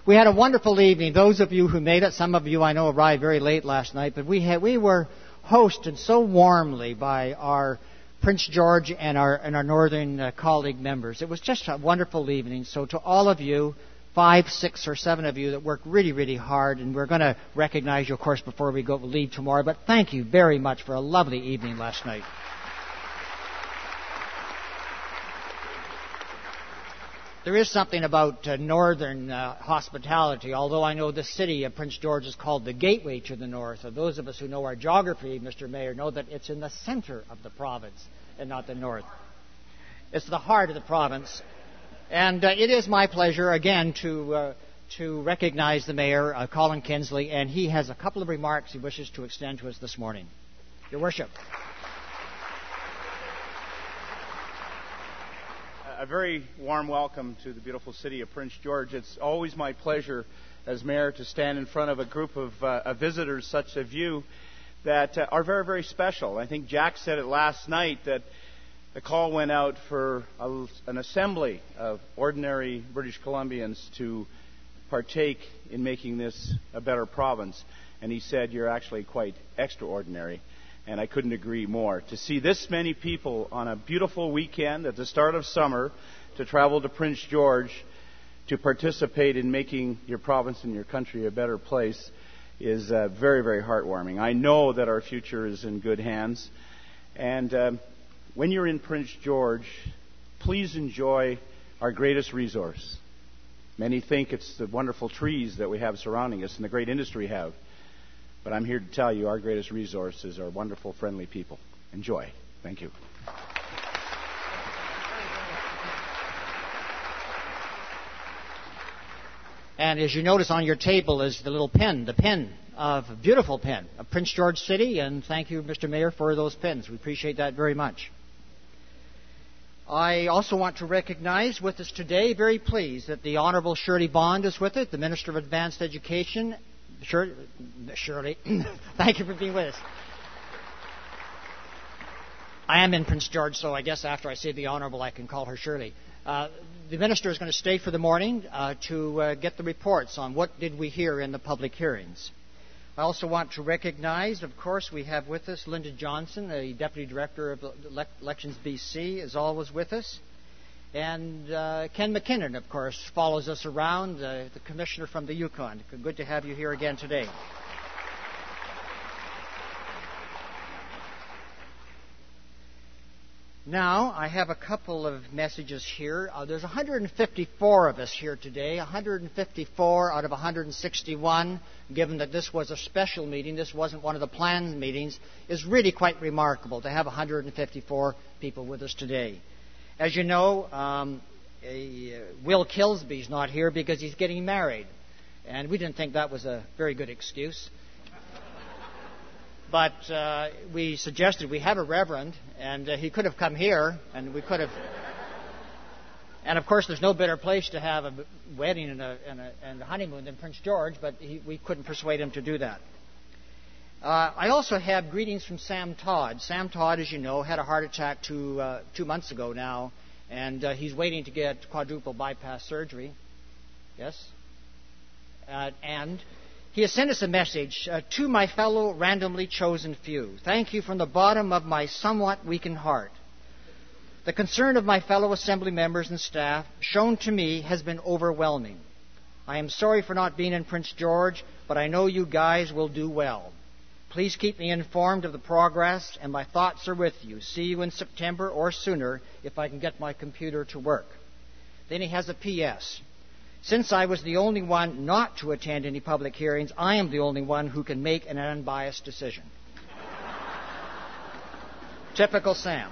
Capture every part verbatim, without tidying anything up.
We had a wonderful evening. Those of you who made it, some of you I know arrived very late last night, but we had we were hosted so warmly by our Prince George and our and our northern uh, colleague members. It was just a wonderful evening. So to all of you, five, six, or seven of you that worked really, really hard, and we're going to recognize you, of course, before we go leave tomorrow. But thank you very much for a lovely evening last night. There is something about uh, northern uh, hospitality, although I know the city of Prince George is called the gateway to the north. So those of us who know our geography, Mister Mayor, know that it's in the center of the province and not the north. It's the heart of the province. And uh, it is my pleasure, again, to uh, to recognize the Mayor, uh, Colin Kinsley, and he has a couple of remarks he wishes to extend to us this morning. Your Worship. A very warm welcome to the beautiful city of Prince George. It's always my pleasure as mayor to stand in front of a group of, uh, of visitors such as you that uh, are very, very special. I think Jack said it last night that the call went out for a, an assembly of ordinary British Columbians to partake in making this a better province. And he said, you're actually quite extraordinary. And I couldn't agree more. To see this many people on a beautiful weekend at the start of summer to travel to Prince George to participate in making your province and your country a better place is uh, very, very heartwarming. I know that our future is in good hands. And um, when you're in Prince George, please enjoy our greatest resource. Many think it's the wonderful trees that we have surrounding us and the great industry we have. But I'm here to tell you our greatest resource is our wonderful, friendly people. Enjoy. Thank you. And as you notice on your table is the little pin, the pin of a beautiful pin of Prince George City. And thank you, Mister Mayor, for those pins. We appreciate that very much. I also want to recognize with us today, very pleased, that the Honourable Shirley Bond is with us, the Minister of Advanced Education. Shirley, Shirley thank you for being with us. I am in Prince George, so I guess after I say the Honourable, I can call her Shirley. Uh, the Minister is going to stay for the morning uh, to uh, get the reports on what did we hear in the public hearings. I also want to recognize, of course, we have with us Linda Johnson, the Deputy Director of Elections B C, is always with us. And uh, Ken McKinnon, of course, follows us around, uh, the Commissioner from the Yukon. Good to have you here again today. Now, I have a couple of messages here. Uh, there's one hundred fifty-four of us here today, one hundred fifty-four out of one hundred sixty-one, given that this was a special meeting, this wasn't one of the planned meetings, is really quite remarkable to have one hundred fifty-four people with us today. As you know, um, a, uh, Will Kilsby's not here because he's getting married. And we didn't think that was a very good excuse. But uh, we suggested we have a reverend, and uh, he could have come here, and we could have... And, of course, there's no better place to have a wedding and a, and a, and a honeymoon than Prince George, but he, we couldn't persuade him to do that. Uh, I also have greetings from Sam Todd. Sam Todd, as you know, had a heart attack two, uh, two months ago now, and uh, he's waiting to get quadruple bypass surgery. Yes? Uh, and he has sent us a message uh, to my fellow randomly chosen few. Thank you from the bottom of my somewhat weakened heart. The concern of my fellow assembly members and staff shown to me has been overwhelming. I am sorry for not being in Prince George, but I know you guys will do well. Please keep me informed of the progress, and my thoughts are with you. See you in September or sooner if I can get my computer to work. Then he has a P S Since I was the only one not to attend any public hearings, I am the only one who can make an unbiased decision. Typical Sam.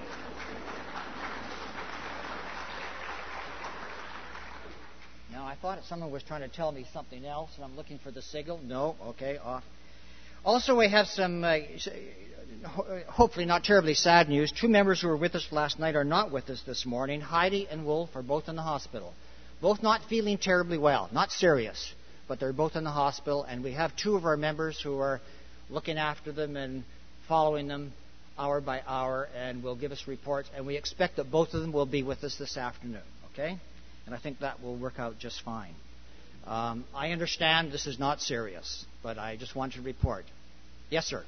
Now, I thought someone was trying to tell me something else, and I'm looking for the signal. No, okay, off. Also, we have some, uh, hopefully not terribly sad news. Two members who were with us last night are not with us this morning. Heidi and Wolf are both in the hospital. Both not feeling terribly well, not serious, but they're both in the hospital. And we have two of our members who are looking after them and following them hour by hour and will give us reports. And we expect that both of them will be with us this afternoon, okay? And I think that will work out just fine. Um, I understand this is not serious, but I just want to report. Yes, sir.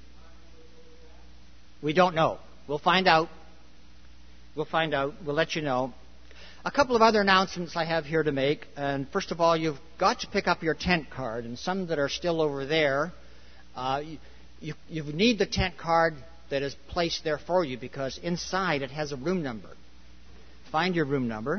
We don't know. We'll find out. We'll find out. We'll let you know. A couple of other announcements I have here to make. And first of all, you've got to pick up your tent card. And some that are still over there, uh, you, you, you need the tent card that is placed there for you because inside it has a room number. Find your room number.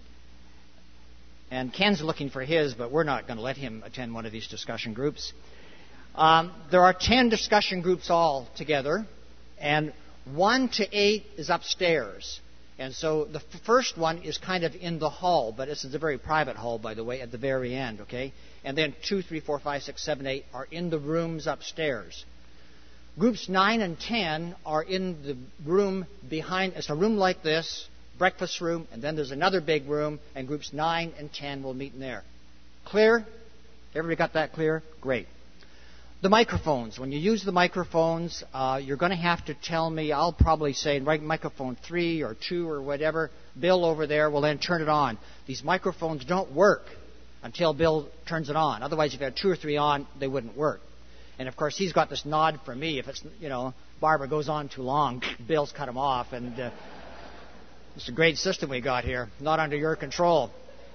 And Ken's looking for his, but we're not going to let him attend one of these discussion groups. Um, there are ten discussion groups all together, and one to eight is upstairs. And so the f- first one is kind of in the hall, but this is a very private hall, by the way, at the very end, okay? And then two, three, four, five, six, seven, eight are in the rooms upstairs. Groups nine and ten are in the room behind. It's a room like this, breakfast room, and then there's another big room, and groups nine and ten will meet in there. Clear? Everybody got that clear? Great. The microphones. When you use the microphones, uh, you're going to have to tell me, I'll probably say, right, microphone three or two or whatever. Bill over there will then turn it on. These microphones don't work until Bill turns it on. Otherwise, if you had two or three on, they wouldn't work. And, of course, he's got this nod from me. If it's, you know, Barbara goes on too long, Bill's cut him off. And uh, it's a great system we got here, not under your control.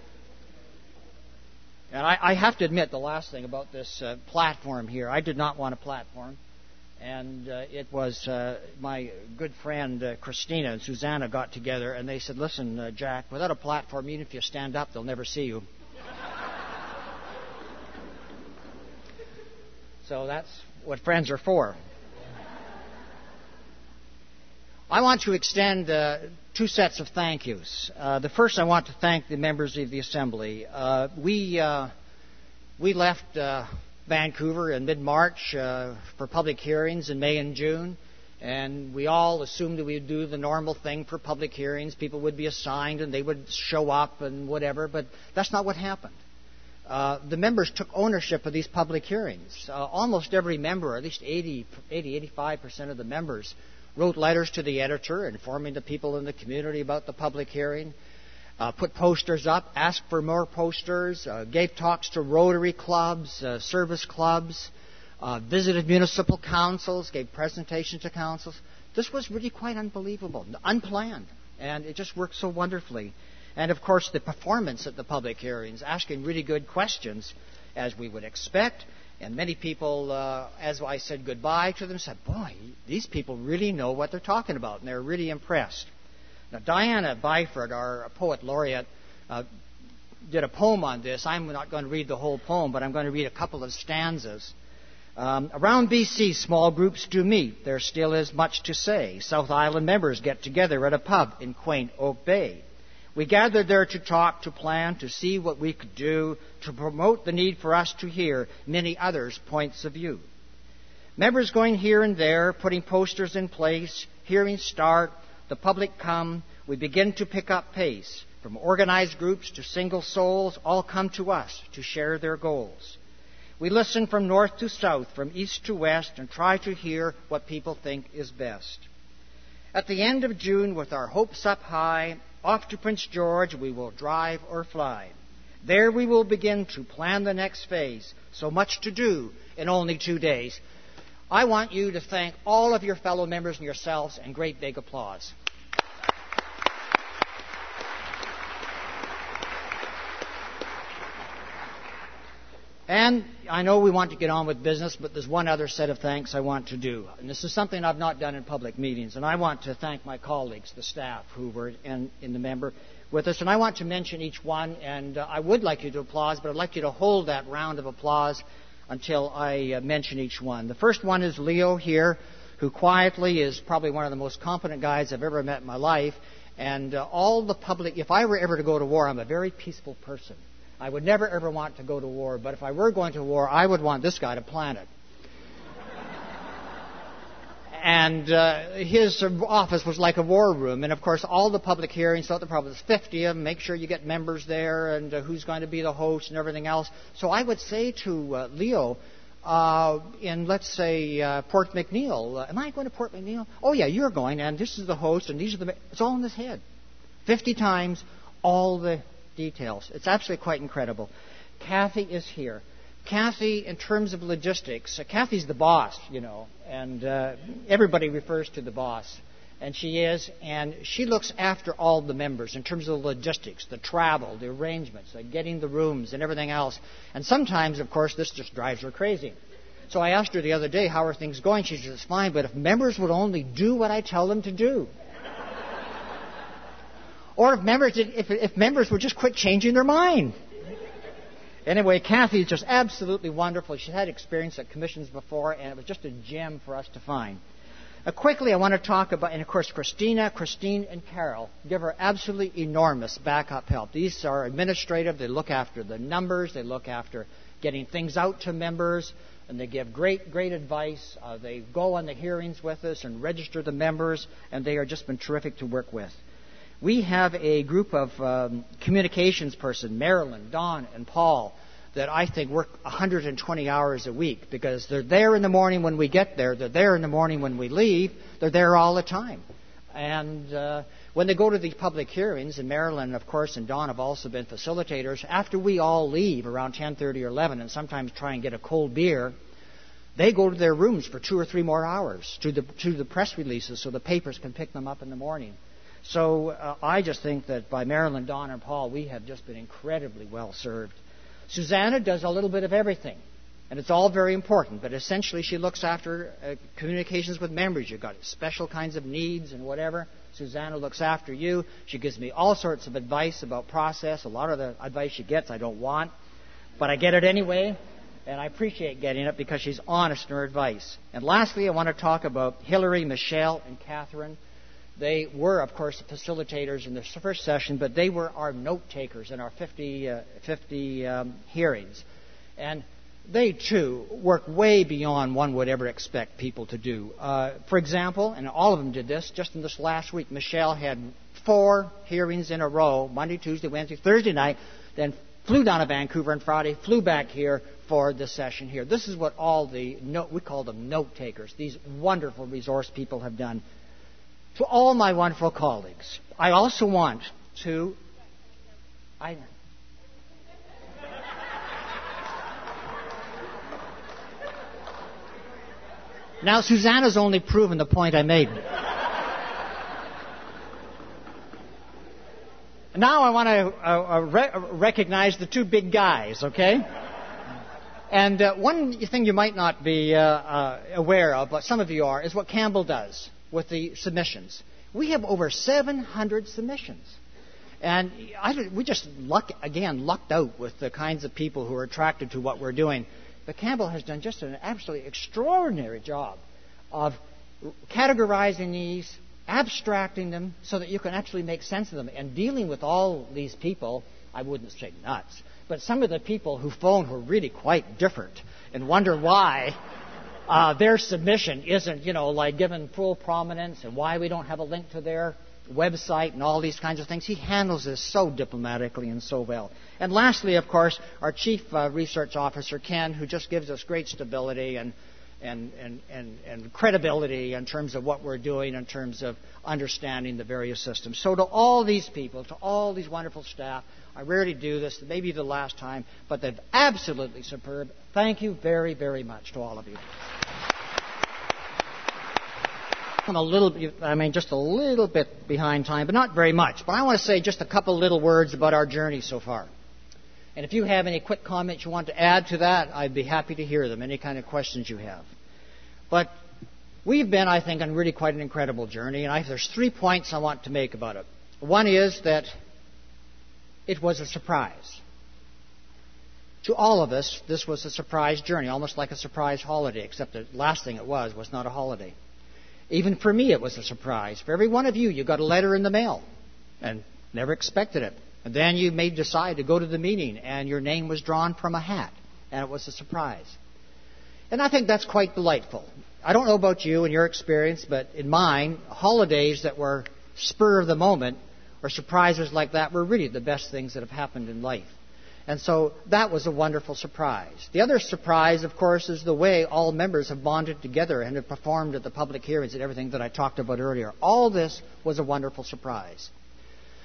And I, I have to admit, the last thing about this uh, platform here, I did not want a platform. And uh, it was uh, my good friend uh, Christina and Susanna got together, and they said, listen, uh, Jack, without a platform, even if you stand up, they'll never see you. So that's what friends are for. I want to extend uh, two sets of thank yous. Uh, the first, I want to thank the members of the Assembly. Uh, we uh, we left uh, Vancouver in mid-March uh, for public hearings in May and June, and we all assumed that we would do the normal thing for public hearings. People would be assigned and they would show up and whatever, but that's not what happened. Uh, the members took ownership of these public hearings. Uh, almost every member, at least eighty, eighty, eighty-five percent of the members, wrote letters to the editor informing the people in the community about the public hearing, uh, put posters up, asked for more posters, uh, gave talks to Rotary clubs, uh, service clubs, uh, visited municipal councils, gave presentations to councils. This was really quite unbelievable, unplanned, and it just worked so wonderfully. And, of course, the performance at the public hearings, asking really good questions, as we would expect. And many people, uh, as I said goodbye to them, said, boy, these people really know what they're talking about, and they're really impressed. Now, Diana Byford, our poet laureate, uh, did a poem on this. I'm not going to read the whole poem, but I'm going to read a couple of stanzas. Um, around B C, small groups do meet. There still is much to say. South Island members get together at a pub in quaint Oak Bay. We gathered there to talk, to plan, to see what we could do, to promote the need for us to hear many others' points of view. Members going here and there, putting posters in place, hearings start, the public come, we begin to pick up pace. From organized groups to single souls, all come to us to share their goals. We listen from north to south, from east to west, and try to hear what people think is best. At the end of June, with our hopes up high, off to Prince George we will drive or fly. There we will begin to plan the next phase. So much to do in only two days. I want you to thank all of your fellow members and yourselves, and great big applause. And I know we want to get on with business, but there's one other set of thanks I want to do. And this is something I've not done in public meetings. And I want to thank my colleagues, the staff who were in, in the member with us. And I want to mention each one. And uh, I would like you to applause, but I'd like you to hold that round of applause until I uh, mention each one. The first one is Leo here, who quietly is probably one of the most competent guys I've ever met in my life. And uh, all the public, if I were ever to go to war, I'm a very peaceful person. I would never, ever want to go to war, but if I were going to war, I would want this guy to plan it. And uh, his office was like a war room. And, of course, all the public hearings, thought there probably was fifty of them. Make sure you get members there and uh, who's going to be the host and everything else. So I would say to uh, Leo, uh, in, let's say, uh, Port McNeil, uh, am I going to Port McNeil? Oh, yeah, you're going, and this is the host, and these are the... It's all in his head. fifty times, all the details. It's absolutely quite incredible. Kathy is here. Kathy, in terms of logistics, uh, Kathy's the boss, you know, and uh, everybody refers to the boss. And she is, and she looks after all the members in terms of the logistics, the travel, the arrangements, like getting the rooms and everything else. And sometimes, of course, this just drives her crazy. So I asked her the other day, how are things going? She said, it's fine, but if members would only do what I tell them to do. Or if members, did, if, if members would just quit changing their mind. Anyway, Kathy is just absolutely wonderful. She's had experience at commissions before, and it was just a gem for us to find. Uh, quickly, I want to talk about, and of course, Christina, Christine, and Carol give her absolutely enormous backup help. These are administrative. They look after the numbers. They look after getting things out to members, and they give great, great advice. Uh, they go on the hearings with us and register the members, and they have just been terrific to work with. We have a group of um, communications person, Marilyn, Don, and Paul, that I think work one hundred twenty hours a week because they're there in the morning when we get there. They're there in the morning when we leave. They're there all the time. And uh, when they go to these public hearings, and Marilyn, of course, and Don have also been facilitators, after we all leave around ten thirty or eleven and sometimes try and get a cold beer, they go to their rooms for two or three more hours to the, to the press releases so the papers can pick them up in the morning. So uh, I just think that by Marilyn, Don, and Paul, we have just been incredibly well served. Susanna does a little bit of everything, and it's all very important, but essentially she looks after uh, communications with members. You've got special kinds of needs and whatever. Susanna looks after you. She gives me all sorts of advice about process. A lot of the advice she gets I don't want, but I get it anyway, and I appreciate getting it because she's honest in her advice. And lastly, I want to talk about Hillary, Michelle, and Catherine. They were, of course, the facilitators in the first session, but they were our note takers in our fifty, uh, fifty um, hearings. And they, too, work way beyond one would ever expect people to do. Uh, for example, and all of them did this, just in this last week, Michelle had four hearings in a row, Monday, Tuesday, Wednesday, Thursday night, then flew down to Vancouver on Friday, flew back here for the session here. This is what all the, note, we call them note takers, these wonderful resource people have done. To all my wonderful colleagues, I also want to... I, now, Susanna's only proven the point I made. Now I want to uh, uh, re- recognize the two big guys, okay? And uh, one thing you might not be uh, uh, aware of, but some of you are, is what Campbell does with the submissions. We have over seven hundred submissions. And I, we just, luck, again, lucked out with the kinds of people who are attracted to what we're doing. But Campbell has done just an absolutely extraordinary job of categorizing these, abstracting them so that you can actually make sense of them, and dealing with all these people. I wouldn't say nuts, but some of the people who phone who are really quite different and wonder why Uh, their submission isn't, you know, like given full prominence, and why we don't have a link to their website and all these kinds of things. He handles this so diplomatically and so well. And lastly, of course, our Chief uh, Research Officer, Ken, who just gives us great stability and, and, and, and, and credibility in terms of what we're doing, in terms of understanding the various systems. So to all these people, to all these wonderful staff, I rarely do this, maybe the last time, but they're absolutely superb. Thank you very, very much to all of you. I'm a little, I mean, just a little bit behind time, but not very much. But I want to say just a couple little words about our journey so far. And if you have any quick comments you want to add to that, I'd be happy to hear them, any kind of questions you have. But we've been, I think, on really quite an incredible journey, and I, there's three points I want to make about it. One is that it was a surprise. To all of us, this was a surprise journey, almost like a surprise holiday, except the last thing it was was not a holiday. Even for me, it was a surprise. For every one of you, you got a letter in the mail and never expected it. And then you may decide to go to the meeting, and your name was drawn from a hat, and it was a surprise. And I think that's quite delightful. I don't know about you and your experience, but in mine, holidays that were spur of the moment or surprises like that were really the best things that have happened in life. And so that was a wonderful surprise. The other surprise, of course, is the way all members have bonded together and have performed at the public hearings and everything that I talked about earlier. All this was a wonderful surprise.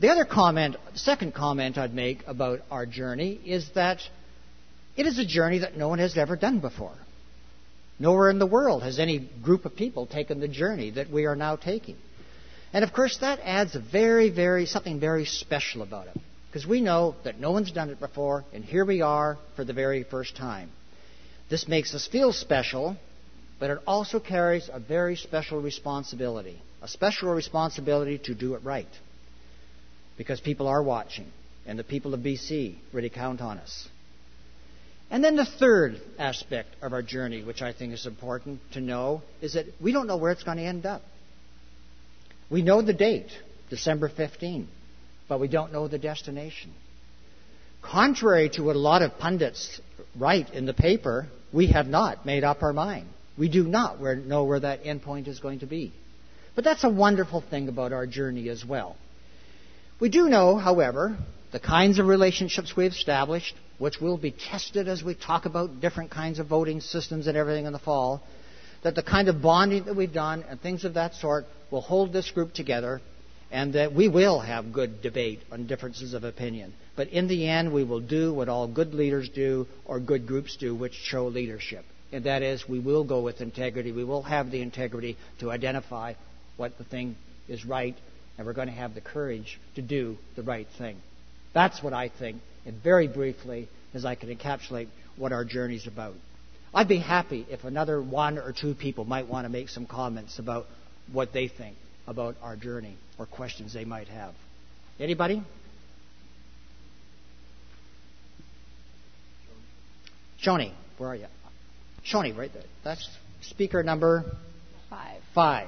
The other comment, the second comment I'd make about our journey is that it is a journey that no one has ever done before. Nowhere in the world has any group of people taken the journey that we are now taking. And of course, that adds a very, very, something very special about it. Because we know that no one's done it before, and here we are for the very first time. This makes us feel special, but it also carries a very special responsibility. A special responsibility to do it right. Because people are watching, and the people of B C really count on us. And then the third aspect of our journey, which I think is important to know, is that we don't know where it's going to end up. We know the date, December fifteenth, but we don't know the destination. Contrary to what a lot of pundits write in the paper, we have not made up our mind. We do not know where that end point is going to be. But that's a wonderful thing about our journey as well. We do know, however, the kinds of relationships we've established, which will be tested as we talk about different kinds of voting systems and everything in the fall, that the kind of bonding that we've done and things of that sort will hold this group together, and that we will have good debate on differences of opinion. But in the end, we will do what all good leaders do or good groups do, which show leadership. And that is, we will go with integrity. We will have the integrity to identify what the thing is right, and we're going to have the courage to do the right thing. That's what I think, and very briefly, as I can encapsulate what our journey is about. I'd be happy if another one or two people might want to make some comments about what they think about our journey or questions they might have. Anybody? Shoni, where are you? Shoni, right there. That's speaker number five. Five.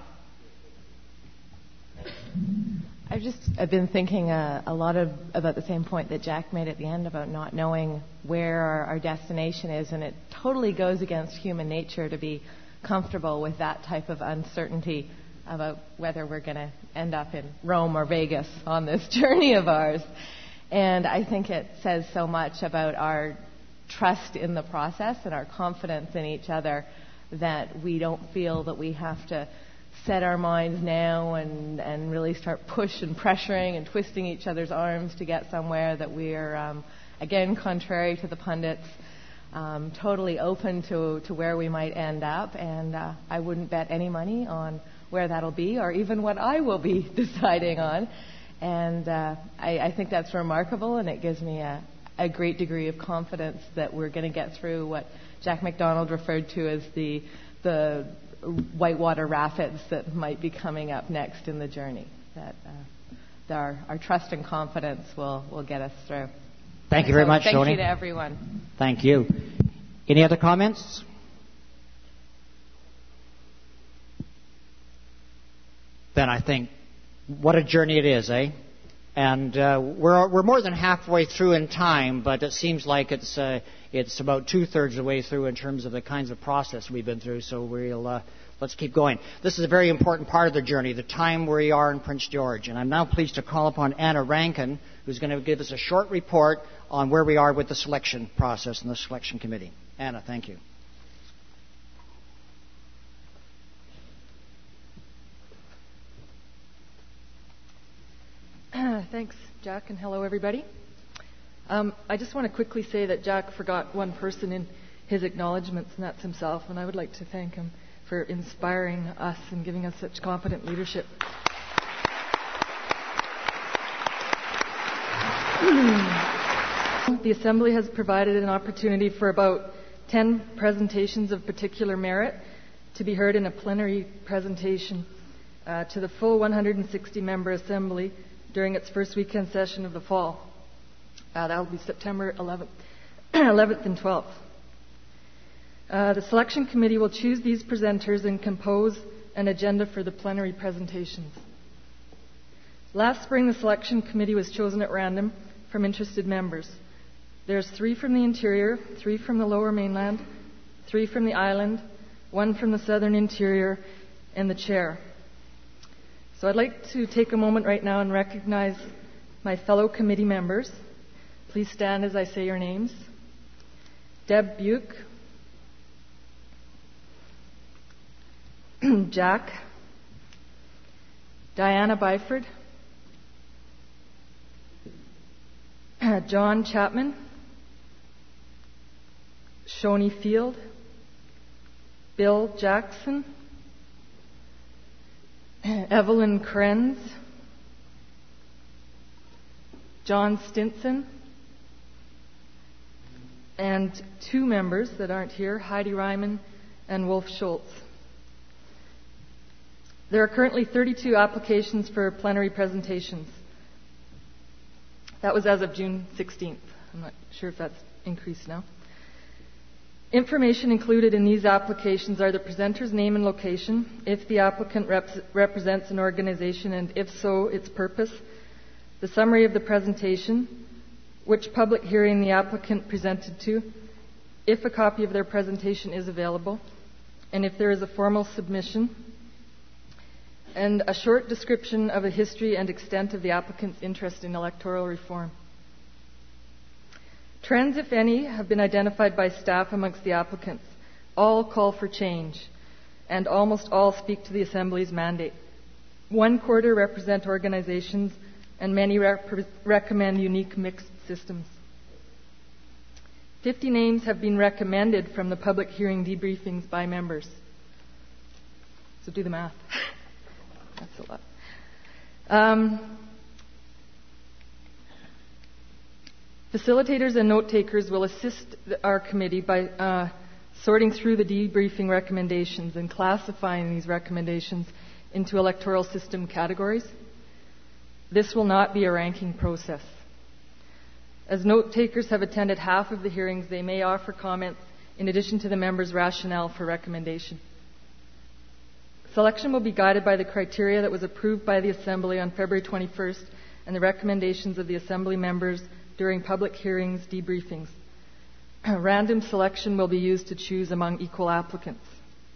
I've just I've been thinking uh, a lot of about the same point that Jack made at the end about not knowing where our, our destination is, and it totally goes against human nature to be comfortable with that type of uncertainty about whether we're going to end up in Rome or Vegas on this journey of ours. And I think it says so much about our trust in the process and our confidence in each other that we don't feel that we have to set our minds now and, and really start push and pressuring and twisting each other's arms to get somewhere, that we're, um, again, contrary to the pundits, um, totally open to, to where we might end up. And uh, I wouldn't bet any money on where that'll be or even what I will be deciding on. And uh, I, I think that's remarkable, and it gives me a, a great degree of confidence that we're going to get through what Jack MacDonald referred to as the the whitewater rapids that might be coming up next in the journey. That uh, our, our trust and confidence will, will get us through. Thank you very so much, thank Shoni. Thank you to everyone. Thank you. Any other comments? Then I think, what a journey it is, eh? And uh, we're we're more than halfway through in time, but it seems like it's uh, it's about two thirds of the way through in terms of the kinds of process we've been through. So we'll uh, let's keep going. This is a very important part of the journey, the time where we are in Prince George. And I'm now pleased to call upon Anna Rankin, who's going to give us a short report on where we are with the selection process and the selection committee. Anna, thank you. Thanks, Jack, and hello, everybody. Um, I just want to quickly say that Jack forgot one person in his acknowledgements, and that's himself, and I would like to thank him for inspiring us and giving us such competent leadership. The Assembly has provided an opportunity for about ten presentations of particular merit to be heard in a plenary presentation uh, to the full one hundred sixty member Assembly during its first weekend session of the fall. Uh, that will be September eleventh, eleventh and twelfth. Uh, the selection committee will choose these presenters and compose an agenda for the plenary presentations. Last spring, the selection committee was chosen at random from interested members. There's three from the interior, three from the lower mainland, three from the island, one from the southern interior, and the chair. So I'd like to take a moment right now and recognize my fellow committee members. Please stand as I say your names. Deb Buke, Jack, Diana Byford, John Chapman, Shoni Field, Bill Jackson, Evelyn Krenz, John Stinson, and two members that aren't here, Heidi Ryman and Wolf Schultz. There are currently thirty-two applications for plenary presentations. That was as of June sixteenth. I'm not sure if that's increased now. Information included in these applications are the presenter's name and location, if the applicant rep- represents an organization, and if so, its purpose, the summary of the presentation, which public hearing the applicant presented to, if a copy of their presentation is available, and if there is a formal submission, and a short description of the history and extent of the applicant's interest in electoral reform. Trends, if any, have been identified by staff amongst the applicants. All call for change, and almost all speak to the Assembly's mandate. One quarter represent organizations, and many rep- recommend unique mixed systems. Fifty names have been recommended from the public hearing debriefings by members. So do the math. That's a lot. Um, facilitators and note takers will assist our committee by uh, sorting through the debriefing recommendations and classifying these recommendations into electoral system categories. This will not be a ranking process. As note takers have attended half of the hearings, they may offer comments in addition to the members' rationale for recommendation. Selection will be guided by the criteria that was approved by the Assembly on February twenty-first and the recommendations of the Assembly members during public hearings debriefings. Random selection will be used to choose among equal applicants.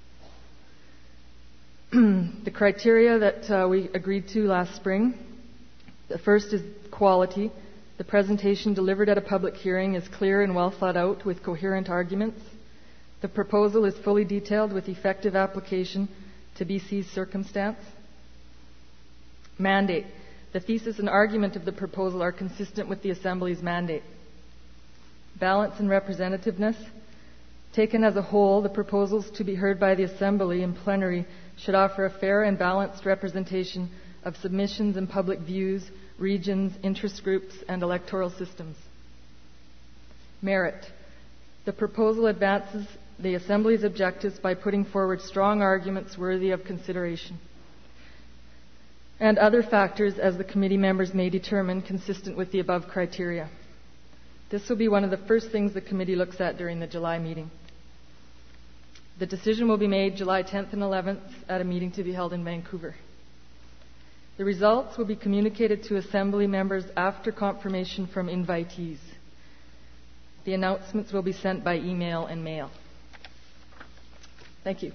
The criteria that uh, we agreed to last spring, the first is quality. The presentation delivered at a public hearing is clear and well thought out with coherent arguments. The proposal is fully detailed with effective application to B C's circumstance. Mandate. The thesis and argument of the proposal are consistent with the Assembly's mandate. Balance and representativeness. Taken as a whole, the proposals to be heard by the Assembly in plenary should offer a fair and balanced representation of submissions and public views, regions, interest groups, and electoral systems. Merit. The proposal advances the Assembly's objectives by putting forward strong arguments worthy of consideration, and other factors as the committee members may determine consistent with the above criteria. This will be one of the first things the committee looks at during the July meeting. The decision will be made July tenth and eleventh at a meeting to be held in Vancouver. The results will be communicated to Assembly members after confirmation from invitees. The announcements will be sent by email and mail. Thank you.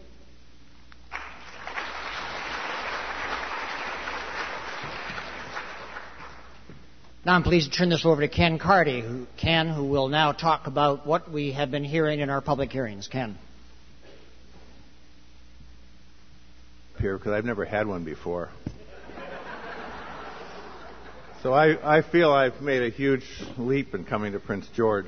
Now I'm pleased to turn this over to Ken Carty, who, Ken, who will now talk about what we have been hearing in our public hearings. Ken. Here, because I've never had one before. So I, I feel I've made a huge leap in coming to Prince George.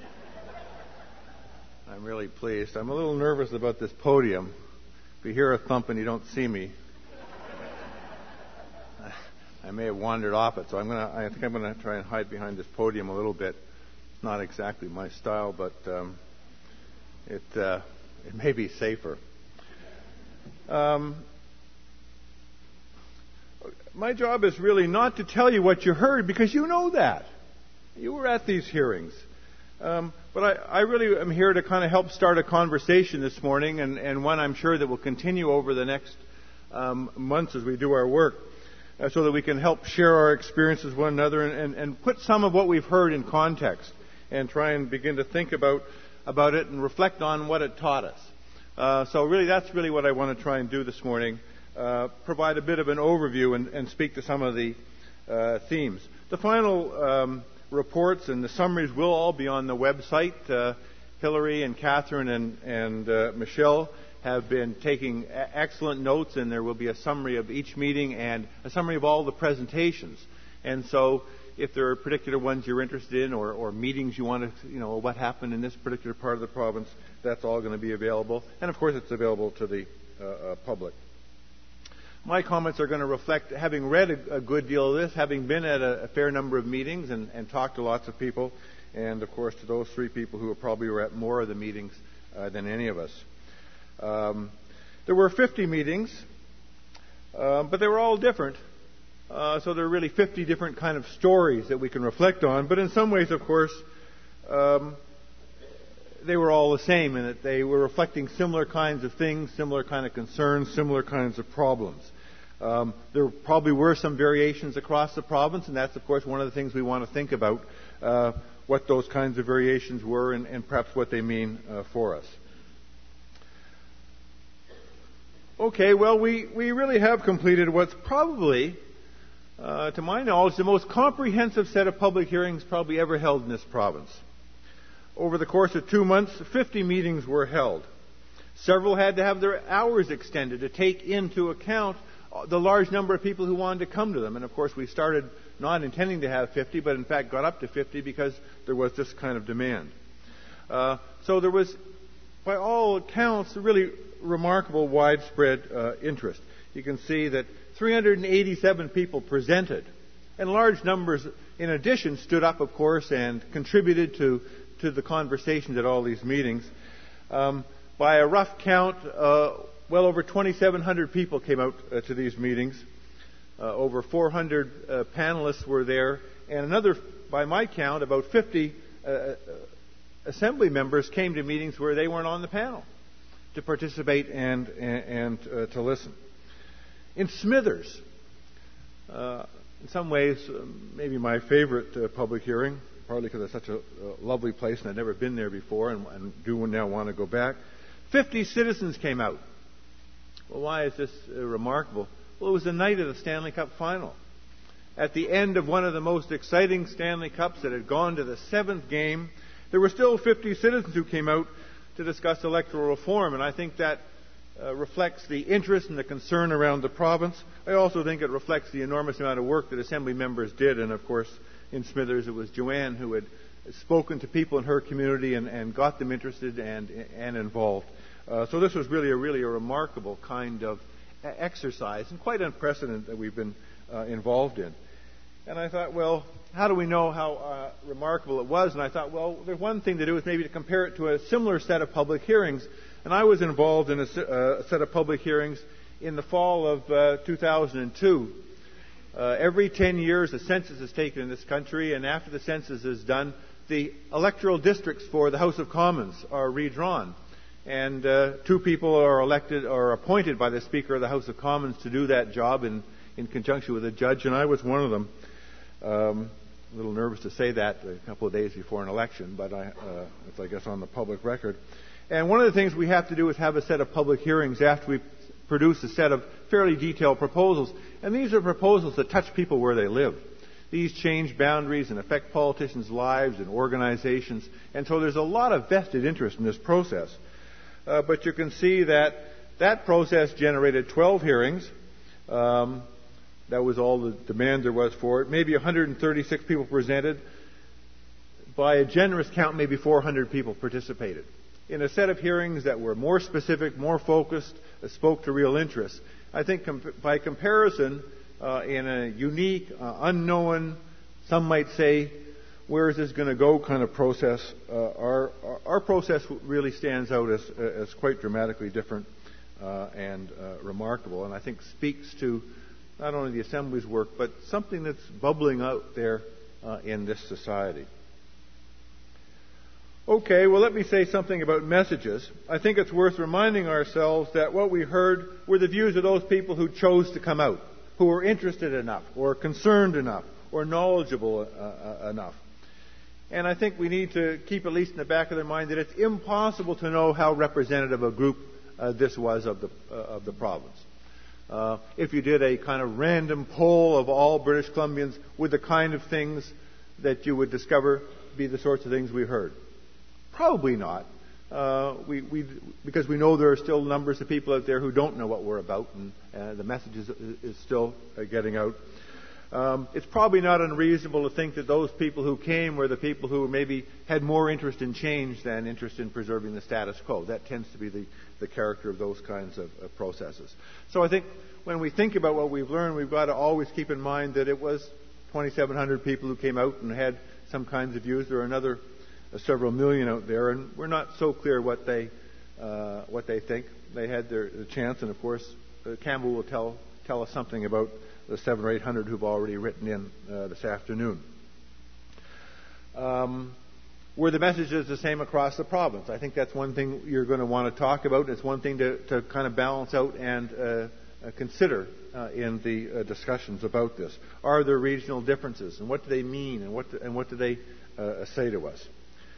I'm really pleased. I'm a little nervous about this podium. If you hear a thump and you don't see me, I may have wandered off it. So I'm gonna. I think I'm gonna try and hide behind this podium a little bit. It's not exactly my style, but um, it uh, it may be safer. Um, my job is really not to tell you what you heard, because you know that. You were at these hearings. Um, but I, I really am here to kind of help start a conversation this morning, and, and one I'm sure that will continue over the next um, months as we do our work, uh, so that we can help share our experiences with one another and, and, and put some of what we've heard in context and try and begin to think about, about it and reflect on what it taught us. Uh, so really, that's really what I want to try and do this morning, uh, provide a bit of an overview and, and speak to some of the uh, themes. The final um, reports and the summaries will all be on the website. Uh, Hillary and Catherine and, and uh, Michelle have been taking a- excellent notes, and there will be a summary of each meeting and a summary of all the presentations. And so if there are particular ones you're interested in or, or meetings you want to, you know, what happened in this particular part of the province, that's all going to be available. And, of course, it's available to the uh, uh, public. My comments are going to reflect having read a, a good deal of this, having been at a, a fair number of meetings and, and talked to lots of people, and, of course, to those three people who probably were at more of the meetings uh, than any of us. Um, there were fifty meetings, uh, but they were all different. Uh, so there are really fifty different kind of stories that we can reflect on. But in some ways, of course, um, they were all the same in that they were reflecting similar kinds of things, similar kind of concerns, similar kinds of problems. Um, there probably were some variations across the province, and that's, of course, one of the things we want to think about, uh, what those kinds of variations were and, and perhaps what they mean uh, for us. Okay, well, we, we really have completed what's probably, uh, to my knowledge, the most comprehensive set of public hearings probably ever held in this province. Over the course of two months, fifty meetings were held. Several had to have their hours extended to take into account the large number of people who wanted to come to them. And, of course, we started not intending to have fifty, but in fact got up to fifty because there was this kind of demand. Uh, so there was, by all accounts, a really remarkable widespread uh, interest. You can see that three hundred eighty-seven people presented, and large numbers, in addition, stood up, of course, and contributed to, to the conversations at all these meetings. Um, by a rough count, uh, well over twenty-seven hundred people came out uh, to these meetings. Uh, over four hundred uh, panelists were there, and another, by my count, about fifty uh, assembly members came to meetings where they weren't on the panel to participate and, and, and uh, to listen. In Smithers, uh, in some ways, uh, maybe my favorite uh, public hearing, partly because it's such a, a lovely place and I'd never been there before and, and do now want to go back. fifty citizens came out. Well, why is this uh, remarkable? Well, it was the night of the Stanley Cup final. At the end of one of the most exciting Stanley Cups that had gone to the seventh game, there were still fifty citizens who came out to discuss electoral reform, and I think that uh, reflects the interest and the concern around the province. I also think it reflects the enormous amount of work that Assembly members did, and of course, in Smithers, it was Joanne who had spoken to people in her community and, and got them interested and, and involved. Uh, so this was really a really a remarkable kind of exercise and quite unprecedented that we've been uh, involved in. And I thought, well, how do we know how uh, remarkable it was? And I thought, well, there's one thing to do is maybe to compare it to a similar set of public hearings. And I was involved in a, uh, a set of public hearings in the fall of uh, two thousand two. Uh, every ten years, a census is taken in this country, and after the census is done, the electoral districts for the House of Commons are redrawn. And uh, two people are elected or appointed by the Speaker of the House of Commons to do that job in, in conjunction with a judge, and I was one of them. Um, a little nervous to say that a couple of days before an election, but I, uh, it's, I guess, on the public record. And one of the things we have to do is have a set of public hearings after we produce a set of fairly detailed proposals. And these are proposals that touch people where they live. These change boundaries and affect politicians' lives and organizations. And so there's a lot of vested interest in this process. Uh, but you can see that that process generated twelve hearings. Um, That was all the demand there was for it. Maybe one hundred thirty-six people presented. By a generous count, maybe four hundred people participated in a set of hearings that were more specific, more focused, that spoke to real interests. I think com- by comparison, uh, in a unique, uh, unknown, some might say, where is this going to go kind of process, uh, our, our our process really stands out as, as quite dramatically different uh, and uh, remarkable, and I think speaks to not only the Assembly's work, but something that's bubbling out there uh, in this society. Okay, well, let me say something about messages. I think it's worth reminding ourselves that what we heard were the views of those people who chose to come out, who were interested enough, or concerned enough, or knowledgeable uh, uh, enough. And I think we need to keep at least in the back of their mind that it's impossible to know how representative a group uh, this was of the uh, of the province. Uh, if you did a kind of random poll of all British Columbians, would the kind of things that you would discover be the sorts of things we heard? Probably not. Uh, we, we, because we know there are still numbers of people out there who don't know what we're about, and uh, the message is, is still uh, getting out. Um, it's probably not unreasonable to think that those people who came were the people who maybe had more interest in change than interest in preserving the status quo. That tends to be the, the character of those kinds of, of processes. So I think when we think about what we've learned, we've got to always keep in mind that it was twenty-seven hundred people who came out and had some kinds of views. There are another uh, several million out there, and we're not so clear what they uh, what they think. They had their, their chance, and of course, uh, Campbell will tell tell us something about the seven or eight hundred who've already written in uh, this afternoon. Um, were the messages the same across the province? I think that's one thing you're going to want to talk about. It's one thing to, to kind of balance out and uh, uh, consider uh, in the uh, discussions about this. Are there regional differences, and what do they mean, and what do, and what do they uh, say to us?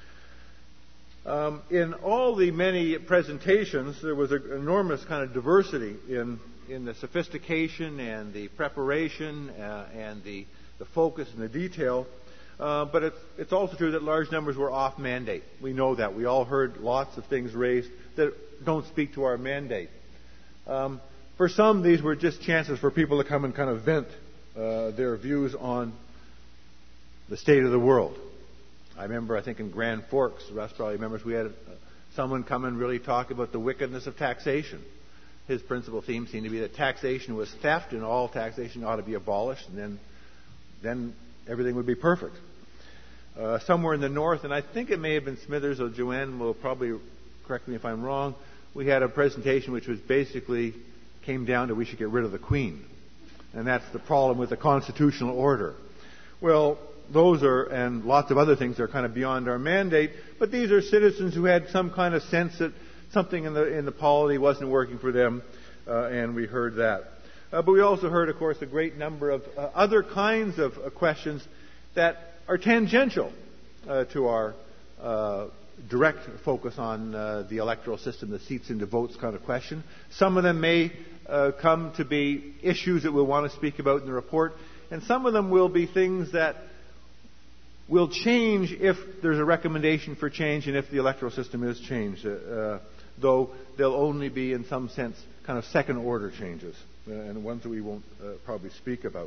Um, in all the many presentations, there was an enormous kind of diversity in in the sophistication and the preparation uh, and the, the focus and the detail. Uh, but it's, it's also true that large numbers were off mandate. We know that. We all heard lots of things raised that don't speak to our mandate. Um, for some, these were just chances for people to come and kind of vent uh, their views on the state of the world. I remember, I think in Grand Forks, Russ probably remembers, we had uh, someone come and really talk about the wickedness of taxation. His principal theme seemed to be that taxation was theft and all taxation ought to be abolished, and then then everything would be perfect. Uh, somewhere in the north, and I think it may have been Smithers, or Joanne will probably correct me if I'm wrong, we had a presentation which was basically came down to we should get rid of the Queen. And that's the problem with the constitutional order. Well, those are, and lots of other things are kind of beyond our mandate, but these are citizens who had some kind of sense that something in the in the polity wasn't working for them, uh, and we heard that. Uh, but we also heard, of course, a great number of uh, other kinds of uh, questions that are tangential uh, to our uh, direct focus on uh, the electoral system, the seats into votes kind of question. Some of them may uh, come to be issues that we'll want to speak about in the report, and some of them will be things that will change if there's a recommendation for change and if the electoral system is changed. Uh, uh, though they'll only be, in some sense, kind of second-order changes, uh, and ones that we won't uh, probably speak about.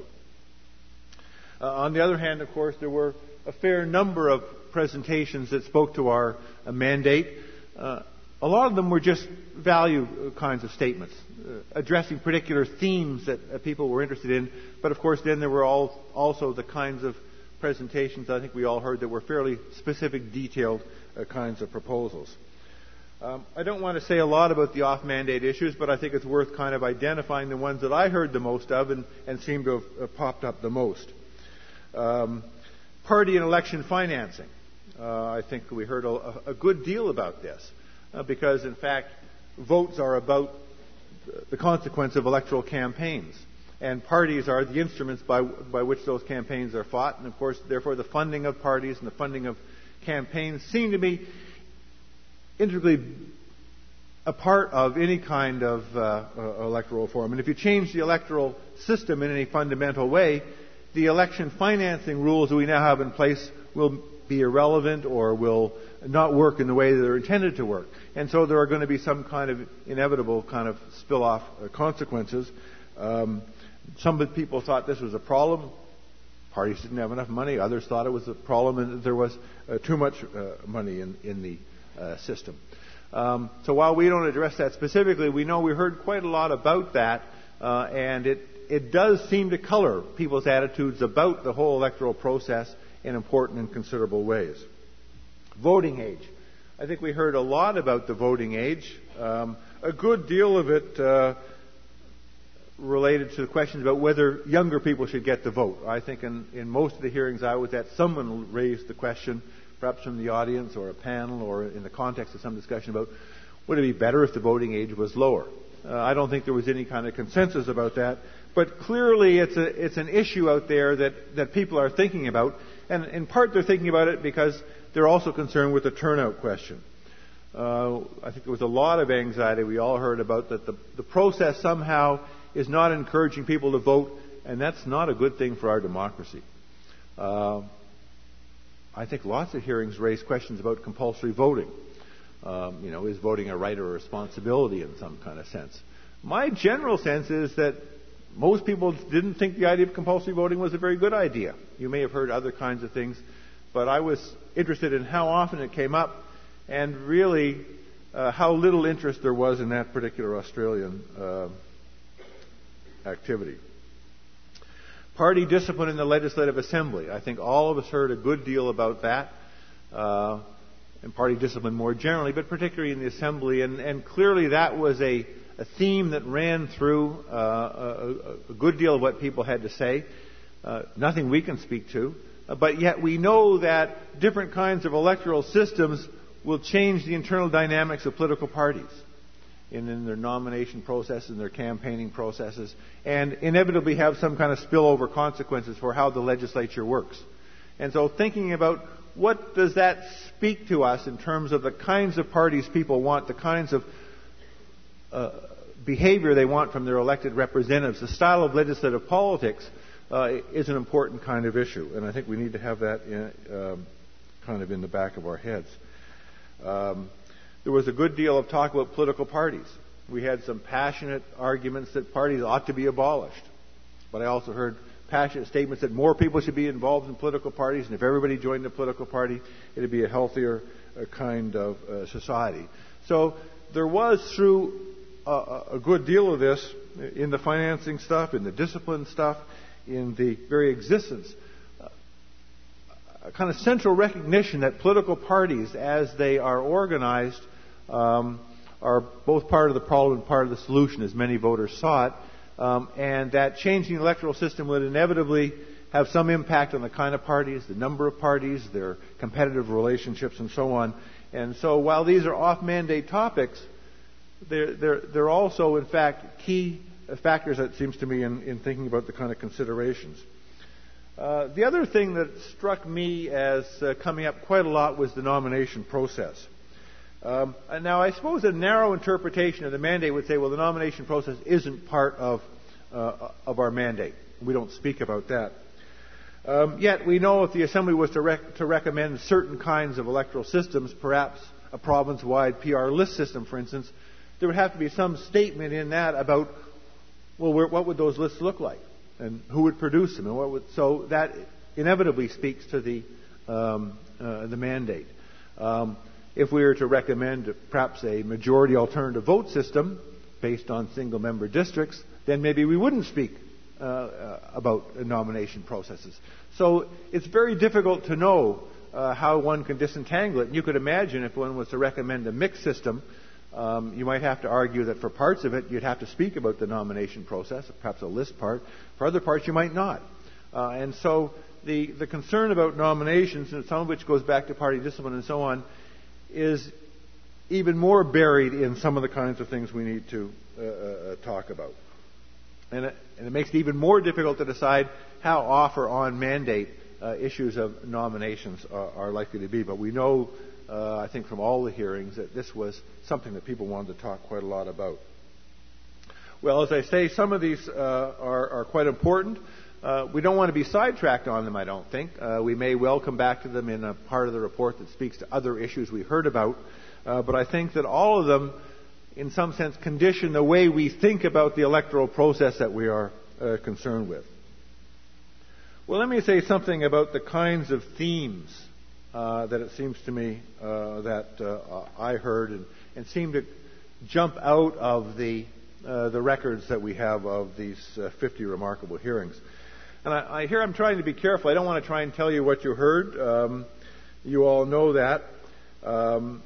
Uh, on the other hand, of course, there were a fair number of presentations that spoke to our uh, mandate. Uh, a lot of them were just value kinds of statements, uh, addressing particular themes that uh, people were interested in. But, of course, then there were all, also the kinds of presentations I think we all heard that were fairly specific, detailed uh, kinds of proposals. Um, I don't want to say a lot about the off-mandate issues, but I think it's worth kind of identifying the ones that I heard the most of and, and seem to have uh, popped up the most. Um, party and election financing. Uh, I think we heard a, a good deal about this uh, because, in fact, votes are about the consequence of electoral campaigns. And parties are the instruments by, by which those campaigns are fought. And, of course, therefore, the funding of parties and the funding of campaigns seem to be integrally a part of any kind of uh, uh, electoral reform. And if you change the electoral system in any fundamental way, the election financing rules that we now have in place will be irrelevant or will not work in the way that they're intended to work. And so there are going to be some kind of inevitable kind of spill-off uh, consequences. Um, some people thought this was a problem. Parties didn't have enough money. Others thought it was a problem and that there was uh, too much uh, money in, in the Uh, system. Um, so while we don't address that specifically, we know we heard quite a lot about that, uh, and it, it does seem to color people's attitudes about the whole electoral process in important and considerable ways. Voting age. I think we heard a lot about the voting age. Um, a good deal of it uh, related to the questions about whether younger people should get to vote. I think in, in most of the hearings I was at, someone raised the question, perhaps from the audience or a panel or in the context of some discussion about would it be better if the voting age was lower. Uh, I don't think there was any kind of consensus about that, but clearly it's a it's an issue out there that, that people are thinking about, and in part they're thinking about it because they're also concerned with the turnout question. Uh, I think there was a lot of anxiety we all heard about that the, the process somehow is not encouraging people to vote, and that's not a good thing for our democracy. Uh, I think lots of hearings raise questions about compulsory voting. Um, you know, is voting a right or a responsibility in some kind of sense? My general sense is that most people didn't think the idea of compulsory voting was a very good idea. You may have heard other kinds of things, but I was interested in how often it came up and really uh, how little interest there was in that particular Australian uh, activity. Party discipline in the Legislative Assembly. I think all of us heard a good deal about that, uh, and party discipline more generally, but particularly in the Assembly. And, and clearly that was a, a theme that ran through uh, a, a good deal of what people had to say. Uh, nothing we can speak to. Uh, but yet we know that different kinds of electoral systems will change the internal dynamics of political parties in, in their nomination process and their campaigning processes, and inevitably have some kind of spillover consequences for how the legislature works. And so thinking about what does that speak to us in terms of the kinds of parties people want, the kinds of uh, behavior they want from their elected representatives, the style of legislative politics uh, is an important kind of issue. And I think we need to have that in, um, kind of in the back of our heads. Um, There was a good deal of talk about political parties. We had some passionate arguments that parties ought to be abolished. But I also heard passionate statements that more people should be involved in political parties, and if everybody joined a political party, it would be a healthier uh, kind of uh, society. So there was, through a, a good deal of this, in the financing stuff, in the discipline stuff, in the very existence, a kind of central recognition that political parties, as they are organized, Um, are both part of the problem and part of the solution, as many voters saw it, um, and that changing the electoral system would inevitably have some impact on the kind of parties, the number of parties, their competitive relationships, and so on. And so while these are off-mandate topics, they're, they're, they're also, in fact, key factors, it seems to me, in, in thinking about the kind of considerations. Uh, the other thing that struck me as uh, coming up quite a lot was the nomination process. Um, now, I suppose a narrow interpretation of the mandate would say, well, the nomination process isn't part of uh, of our mandate. We don't speak about that. Um, yet, we know if the Assembly was to, rec- to recommend certain kinds of electoral systems, perhaps a province-wide P R list system, for instance, there would have to be some statement in that about, well, where, what would those lists look like, and who would produce them, and what would. So that inevitably speaks to the um, uh, the mandate. Um, If we were to recommend perhaps a majority alternative vote system based on single-member districts, then maybe we wouldn't speak uh, uh, about nomination processes. So it's very difficult to know uh, how one can disentangle it. And you could imagine if one was to recommend a mixed system, um, you might have to argue that for parts of it you'd have to speak about the nomination process, perhaps a list part. For other parts you might not. Uh, and so the, the concern about nominations, and some of which goes back to party discipline and so on, is even more buried in some of the kinds of things we need to uh, uh, talk about. And it, and it makes it even more difficult to decide how off or on mandate uh, issues of nominations are, are likely to be. But we know, uh, I think from all the hearings, that this was something that people wanted to talk quite a lot about. Well, as I say, some of these uh, are, are quite important. Uh, we don't want to be sidetracked on them, I don't think. Uh, we may well come back to them in a part of the report that speaks to other issues we heard about. Uh, but I think that all of them, in some sense, condition the way we think about the electoral process that we are uh, concerned with. Well, let me say something about the kinds of themes uh, that it seems to me uh, that uh, I heard and, and seem to jump out of the, uh, the records that we have of these uh, fifty remarkable hearings. And I, I hear I'm trying to be careful. I don't want to try and tell you what you heard. Um, you all know that. Um,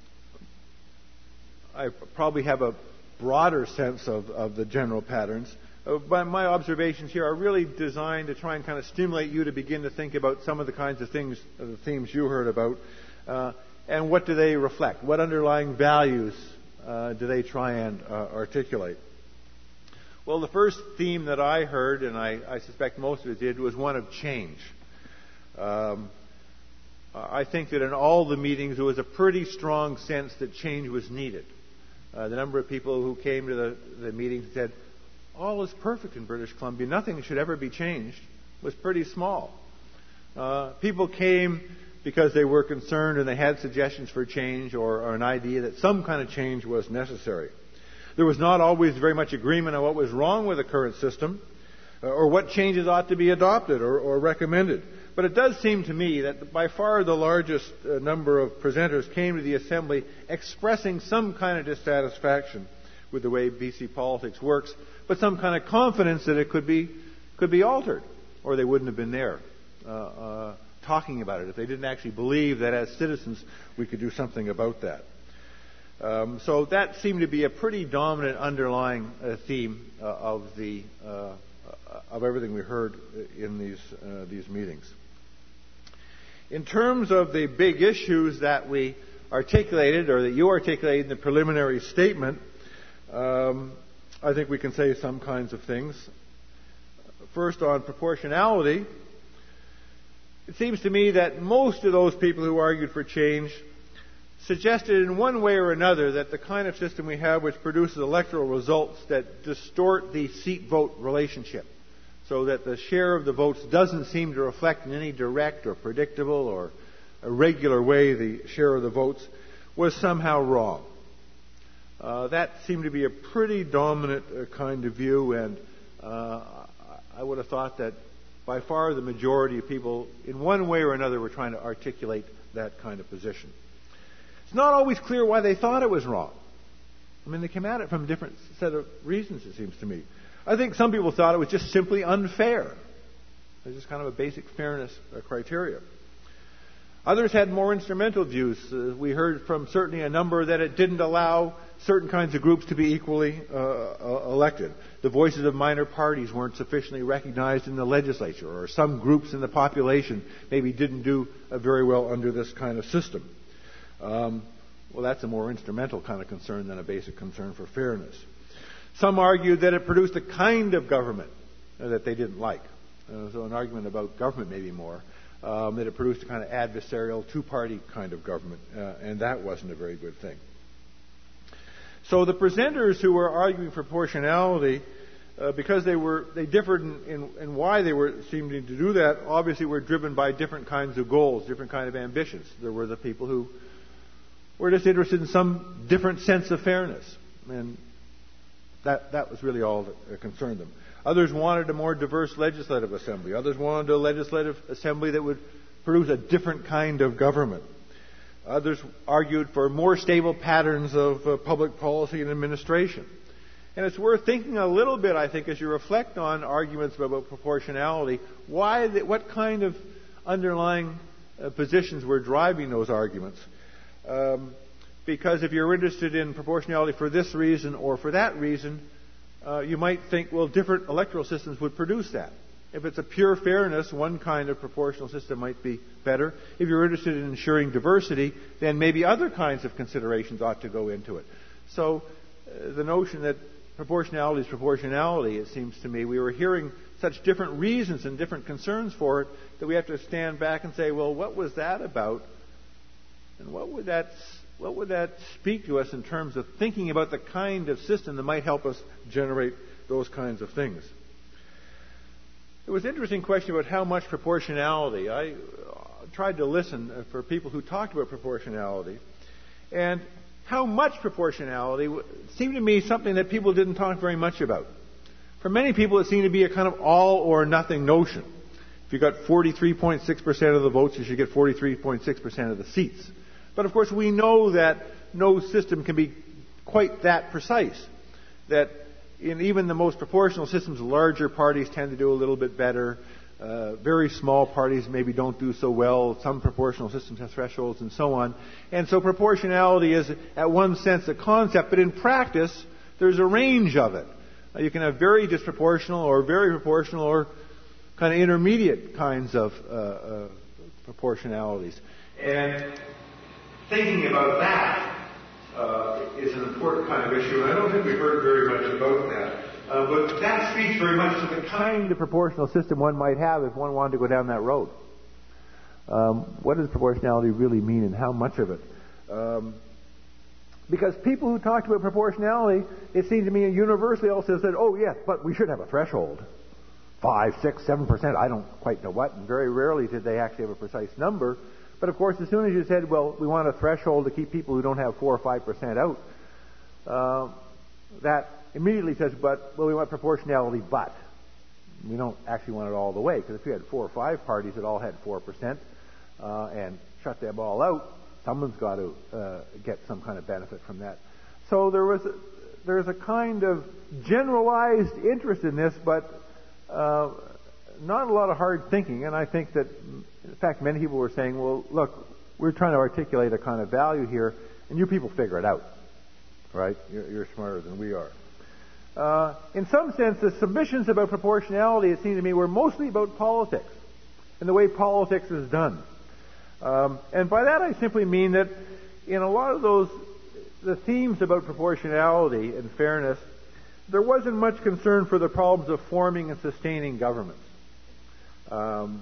I probably have a broader sense of, of the general patterns. Uh, but my observations here are really designed to try and kind of stimulate you to begin to think about some of the kinds of things, uh, the themes you heard about, uh, and what do they reflect? What underlying values uh, do they try and uh, articulate? Well, the first theme that I heard, and I, I suspect most of it did, was one of change. Um, I think that in all the meetings there was a pretty strong sense that change was needed. Uh, the number of people who came to the, the meetings and said, all is perfect in British Columbia, nothing should ever be changed, was pretty small. Uh, people came because they were concerned and they had suggestions for change or, or an idea that some kind of change was necessary. There was not always very much agreement on what was wrong with the current system, uh, or what changes ought to be adopted or, or recommended. But it does seem to me that by far the largest uh, number of presenters came to the Assembly expressing some kind of dissatisfaction with the way B C politics works, but some kind of confidence that it could be could be altered, or they wouldn't have been there uh, uh, talking about it if they didn't actually believe that as citizens we could do something about that. Um, so that seemed to be a pretty dominant underlying uh, theme uh, of the uh, of everything we heard in these uh, these meetings. In terms of the big issues that we articulated, or that you articulated in the preliminary statement, um, I think we can say some kinds of things. First, on proportionality, it seems to me that most of those people who argued for change suggested in one way or another that the kind of system we have, which produces electoral results that distort the seat-vote relationship, so that the share of the votes doesn't seem to reflect in any direct or predictable or a regular way the share of the votes, was somehow wrong. Uh, that seemed to be a pretty dominant uh, kind of view, and uh, I would have thought that by far the majority of people, in one way or another, were trying to articulate that kind of position. It's not always clear why they thought it was wrong. I mean, they came at it from a different set of reasons, it seems to me. I think some people thought it was just simply unfair. It's just kind of a basic fairness uh, criteria. Others had more instrumental views. Uh, we heard from certainly a number that it didn't allow certain kinds of groups to be equally uh, uh, elected. The voices of minor parties weren't sufficiently recognized in the legislature, or some groups in the population maybe didn't do uh, very well under this kind of system. Um, well, that's a more instrumental kind of concern than a basic concern for fairness. Some argued that it produced a kind of government uh, that they didn't like. Uh, so an argument about government maybe more. Um, that it produced a kind of adversarial, two-party kind of government, uh, and that wasn't a very good thing. So the presenters who were arguing for proportionality, uh, because they were they differed in, in, in why they were seeming to do that, obviously were driven by different kinds of goals, different kind of ambitions. There were the people who were just interested in some different sense of fairness, and that that was really all that concerned them. Others wanted a more diverse legislative assembly. Others wanted a legislative assembly that would produce a different kind of government. Others argued for more stable patterns of uh, public policy and administration. And it's worth thinking a little bit, I think, as you reflect on arguments about proportionality, why, the, what kind of underlying uh, positions were driving those arguments. Um, because if you're interested in proportionality for this reason or for that reason, Uh, you might think, well, different electoral systems would produce that. If it's a pure fairness, one kind of proportional system might be better. If you're interested in ensuring diversity, then maybe other kinds of considerations ought to go into it. So uh, the notion that proportionality is proportionality, it seems to me, we were hearing such different reasons and different concerns for it that we have to stand back and say, well, what was that about? And what would that What would that speak to us in terms of thinking about the kind of system that might help us generate those kinds of things? There was an interesting question about how much proportionality. I tried to listen for people who talked about proportionality. And how much proportionality seemed to me something that people didn't talk very much about. For many people, it seemed to be a kind of all or nothing notion. If you got forty-three point six percent of the votes, you should get forty-three point six percent of the seats. But of course, we know that no system can be quite that precise. That in even the most proportional systems, larger parties tend to do a little bit better. Uh, very small parties maybe don't do so well. Some proportional systems have thresholds and so on. And so proportionality is, at one sense, a concept, but in practice, there's a range of it. Uh, you can have very disproportional or very proportional or kind of intermediate kinds of uh, uh, proportionalities. And thinking about that uh, is an important kind of issue, and I don't think we've heard very much about that. Uh, but that speaks very much to the kind of proportional system one might have if one wanted to go down that road. Um, what does proportionality really mean, and how much of it? Um, because people who talked about proportionality, it seemed to me universally also said, oh yes, but we should have a threshold. Five, six, seven percent, I don't quite know what, and very rarely did they actually have a precise number. But of course, as soon as you said, well, we want a threshold to keep people who don't have four or five percent out, uh, that immediately says, but, well, we want proportionality, but we don't actually want it all the way, because if you had four or five parties that all had four percent uh, and shut them all out, someone's got to uh, get some kind of benefit from that. So there was a, there's a kind of generalized interest in this, but uh, not a lot of hard thinking. And I think that, in fact, many people were saying, well, look, we're trying to articulate a kind of value here, and you people figure it out, right? You're, you're smarter than we are. Uh, in some sense, the submissions about proportionality, it seemed to me, were mostly about politics and the way politics is done. Um, and by that I simply mean that in a lot of those, the themes about proportionality and fairness, there wasn't much concern for the problems of forming and sustaining governments. Um,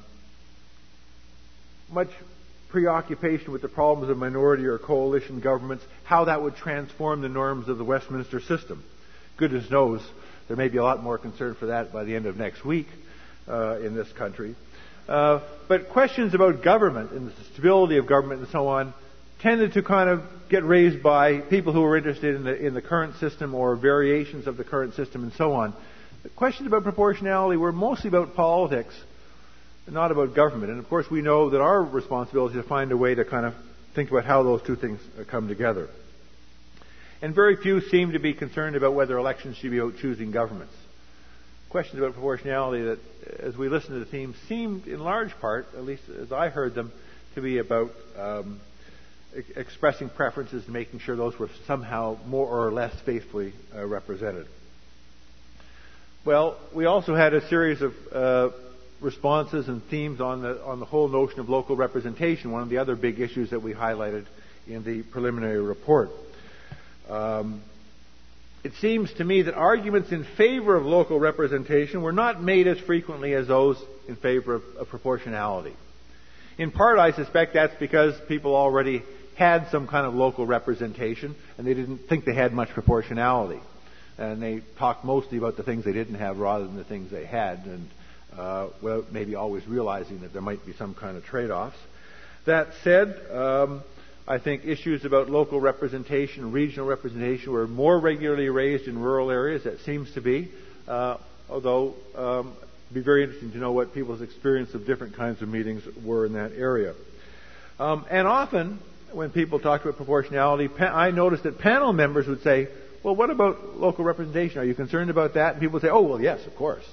much preoccupation with the problems of minority or coalition governments, how that would transform the norms of the Westminster system. Goodness knows there may be a lot more concern for that by the end of next week uh, in this country. Uh, but questions about government and the stability of government and so on tended to kind of get raised by people who were interested in the, in the current system or variations of the current system and so on. The questions about proportionality were mostly about politics, not about government. And of course we know that our responsibility is to find a way to kind of think about how those two things come together. And very few seem to be concerned about whether elections should be about choosing governments. Questions about proportionality that, as we listen to the themes, seemed in large part, at least as I heard them, to be about um, e- expressing preferences and making sure those were somehow more or less faithfully uh, represented. Well, we also had a series of uh, responses and themes on the on the whole notion of local representation, one of the other big issues that we highlighted in the preliminary report. Um, it seems to me that arguments in favor of local representation were not made as frequently as those in favor of, of proportionality. In part, I suspect that's because people already had some kind of local representation and they didn't think they had much proportionality. And they talked mostly about the things they didn't have rather than the things they had, and uh, well, maybe always realizing that there might be some kind of trade-offs. That said, um, I think issues about local representation, regional representation, were more regularly raised in rural areas. That seems to be, uh, although um, it'd be very interesting to know what people's experience of different kinds of meetings were in that area. Um, and often, when people talk about proportionality, pa- I noticed that panel members would say, well, what about local representation? Are you concerned about that? And people would say, oh, well, yes, of course.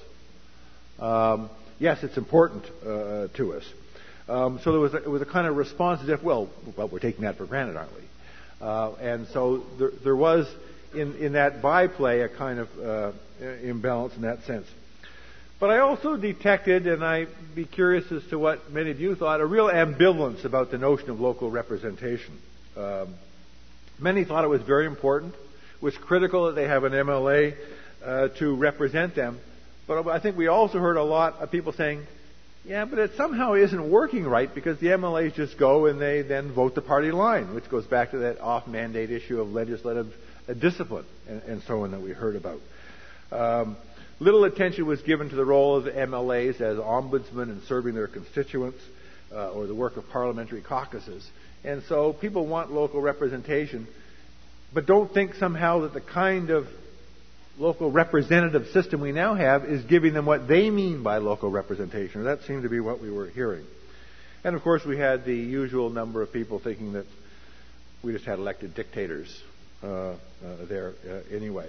Um, yes, it's important uh, to us. Um, so there was, a, it was a kind of response as if, well, well, we're taking that for granted, aren't we? Uh, and so there, there was, in, in that byplay, a kind of uh, imbalance in that sense. But I also detected, and I'd be curious as to what many of you thought, a real ambivalence about the notion of local representation. Um, many thought it was very important. It was critical that they have an M L A uh, to represent them. But I think we also heard a lot of people saying, yeah, but it somehow isn't working right because the M L As just go and they then vote the party line, which goes back to that off-mandate issue of legislative uh, discipline and, and so on that we heard about. Um, little attention was given to the role of the M L As as ombudsmen in serving their constituents uh, or the work of parliamentary caucuses. And so people want local representation, but don't think somehow that the kind of local representative system we now have is giving them what they mean by local representation. That seemed to be what we were hearing. And of course we had the usual number of people thinking that we just had elected dictators uh, uh, there uh, anyway.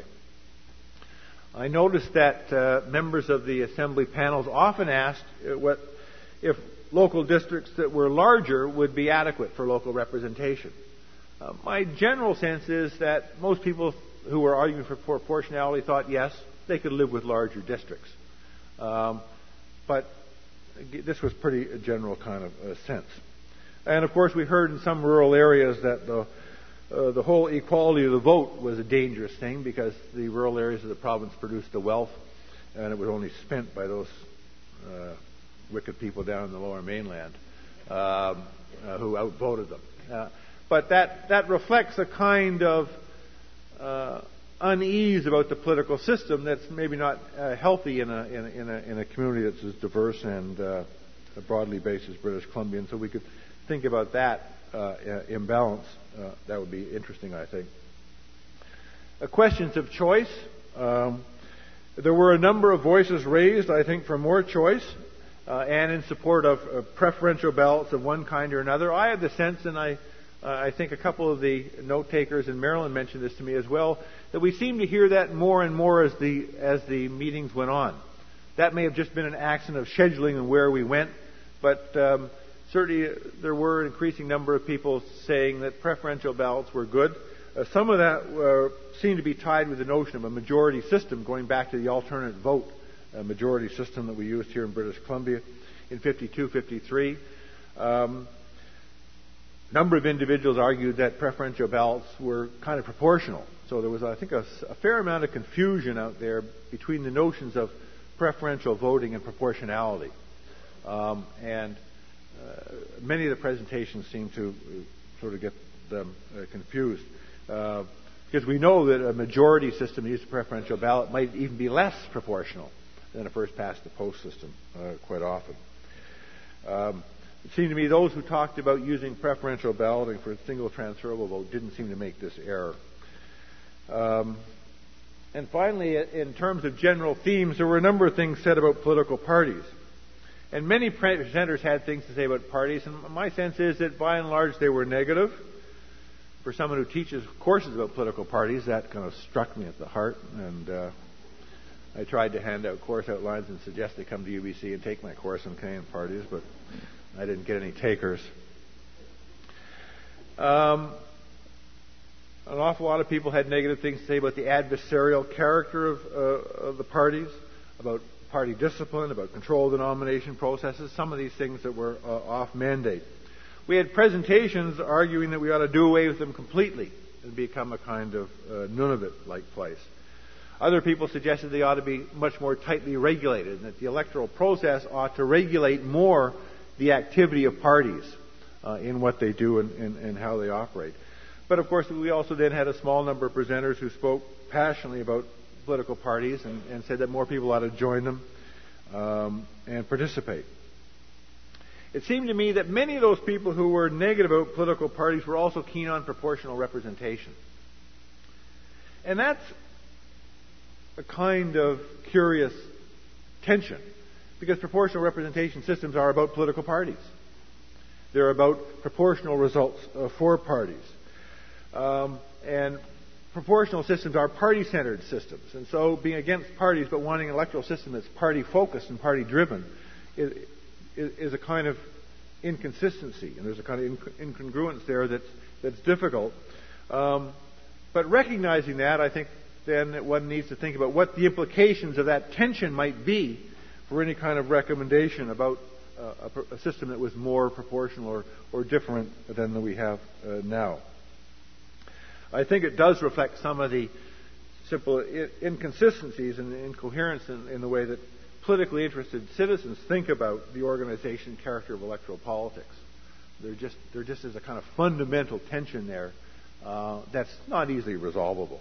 I noticed that uh, members of the assembly panels often asked uh, what if local districts that were larger would be adequate for local representation. Uh, my general sense is that most people who were arguing for proportionality thought, yes, they could live with larger districts. Um, but this was pretty a general kind of uh, sense. And of course, we heard in some rural areas that the uh, the whole equality of the vote was a dangerous thing because the rural areas of the province produced the wealth, and it was only spent by those uh, wicked people down in the Lower Mainland um, uh, who outvoted them. Uh, but that that reflects a kind of Uh, unease about the political system that's maybe not uh, healthy in a, in, a, in, a, in a community that's as diverse and uh, broadly based as British Columbia. And so we could think about that uh, imbalance. Uh, that would be interesting, I think. uh, questions of choice. Um, there were a number of voices raised, I think, for more choice uh, and in support of uh, preferential ballots of one kind or another. I had the sense, and I, uh, I think a couple of the note takers in Maryland mentioned this to me as well, that we seemed to hear that more and more as the as the meetings went on. That may have just been an accident of scheduling and where we went, but um, certainly there were an increasing number of people saying that preferential ballots were good. Uh, some of that uh, seemed to be tied with the notion of a majority system, going back to the alternate vote uh, majority system that we used here in British Columbia in fifty-two fifty-three. Um, a number of individuals argued that preferential ballots were kind of proportional. So there was, I think, a, a fair amount of confusion out there between the notions of preferential voting and proportionality. Um, and uh, many of the presentations seem to uh, sort of get them uh, confused. Uh, because we know that a majority system used a preferential ballot might even be less proportional than a first-past-the-post system uh, quite often. Um, it seemed to me those who talked about using preferential balloting for a single transferable vote didn't seem to make this error. Um, and finally, in terms of general themes, there were a number of things said about political parties. And many presenters had things to say about parties, and my sense is that by and large they were negative. For someone who teaches courses about political parties, that kind of struck me at the heart, and uh, I tried to hand out course outlines and suggest they come to U B C and take my course on Canadian parties, but I didn't get any takers. Um, an awful lot of people had negative things to say about the adversarial character of, uh, of the parties, about party discipline, about control of the nomination processes, some of these things that were uh, off mandate. We had presentations arguing that we ought to do away with them completely and become a kind of uh, Nunavut-like place. Other people suggested they ought to be much more tightly regulated and that the electoral process ought to regulate more the activity of parties uh, in what they do and, and, and how they operate. But of course, we also then had a small number of presenters who spoke passionately about political parties and, and said that more people ought to join them um, and participate. It seemed to me that many of those people who were negative about political parties were also keen on proportional representation. And that's a kind of curious tension, because proportional representation systems are about political parties. They're about proportional results uh, for parties. Um, and proportional systems are party-centered systems. And so being against parties but wanting an electoral system that's party-focused and party-driven is, is a kind of inconsistency, and there's a kind of inc- incongruence there that's, that's difficult. Um, but recognizing that, I think then that one needs to think about what the implications of that tension might be for any kind of recommendation about uh, a, a system that was more proportional or, or different than we have uh, now. I think it does reflect some of the simple I- inconsistencies and incoherence in, in the way that politically interested citizens think about the organization and character of electoral politics. There just, there just is a kind of fundamental tension there uh, that's not easily resolvable.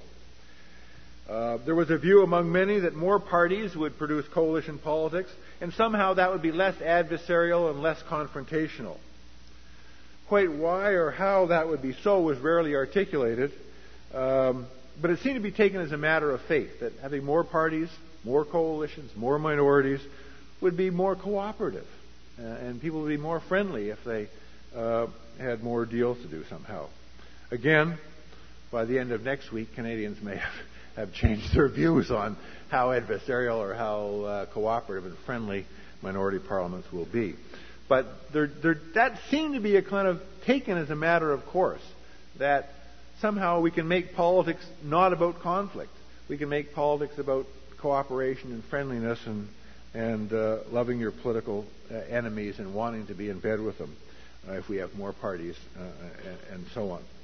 Uh, there was a view among many that more parties would produce coalition politics, and somehow that would be less adversarial and less confrontational. Quite why or how that would be so was rarely articulated, um, but it seemed to be taken as a matter of faith, that having more parties, more coalitions, more minorities would be more cooperative, uh, and people would be more friendly if they uh, had more deals to do somehow. Again, by the end of next week, Canadians may have, have changed their views on how adversarial or how uh, cooperative and friendly minority parliaments will be. But there, there, that seemed to be a kind of taken as a matter of course, that somehow we can make politics not about conflict. We can make politics about cooperation and friendliness and, and uh, loving your political uh, enemies and wanting to be in bed with them uh, if we have more parties uh, and, and so on.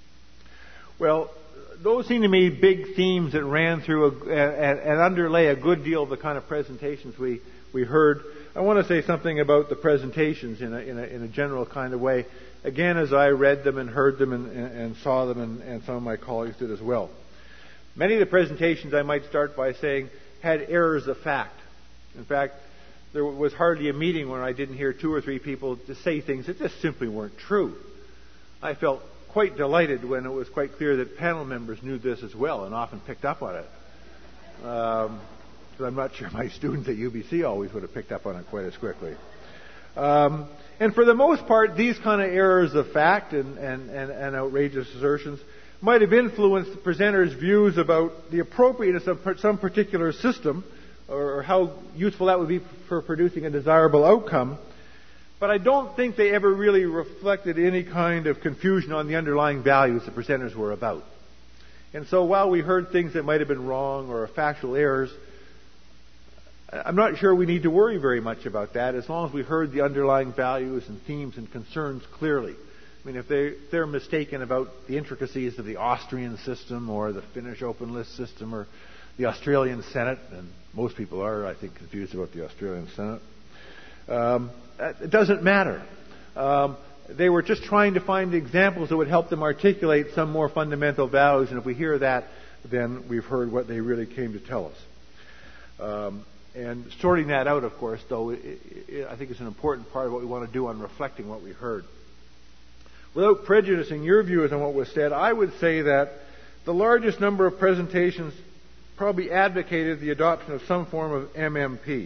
Well, those seem to me big themes that ran through a, and, and underlay a good deal of the kind of presentations we, we heard. I want to say something about the presentations in a, in a, in a general kind of way. Again, as I read them and heard them and, and, and saw them, and, and some of my colleagues did as well. Many of the presentations, I might start by saying, had errors of fact. In fact, there was hardly a meeting where I didn't hear two or three people to say things that just simply weren't true. I felt quite delighted when it was quite clear that panel members knew this as well and often picked up on it. Um, so I'm not sure my students at U B C always would have picked up on it quite as quickly. Um, and for the most part, these kind of errors of fact and, and, and, and outrageous assertions might have influenced the presenter's views about the appropriateness of some particular system or how useful that would be for producing a desirable outcome. But I don't think they ever really reflected any kind of confusion on the underlying values the presenters were about. And so while we heard things that might have been wrong or factual errors, I'm not sure we need to worry very much about that as long as we heard the underlying values and themes and concerns clearly. I mean, if they, they're mistaken about the intricacies of the Austrian system or the Finnish open list system or the Australian Senate, and most people are, I think, confused about the Australian Senate, um, it doesn't matter. Um, they were just trying to find examples that would help them articulate some more fundamental values, and if we hear that, then we've heard what they really came to tell us. Um, and sorting that out, of course, though, it, it, I think is an important part of what we want to do on reflecting what we heard. Without prejudicing your views on what was said, I would say that the largest number of presentations probably advocated the adoption of some form of M M P.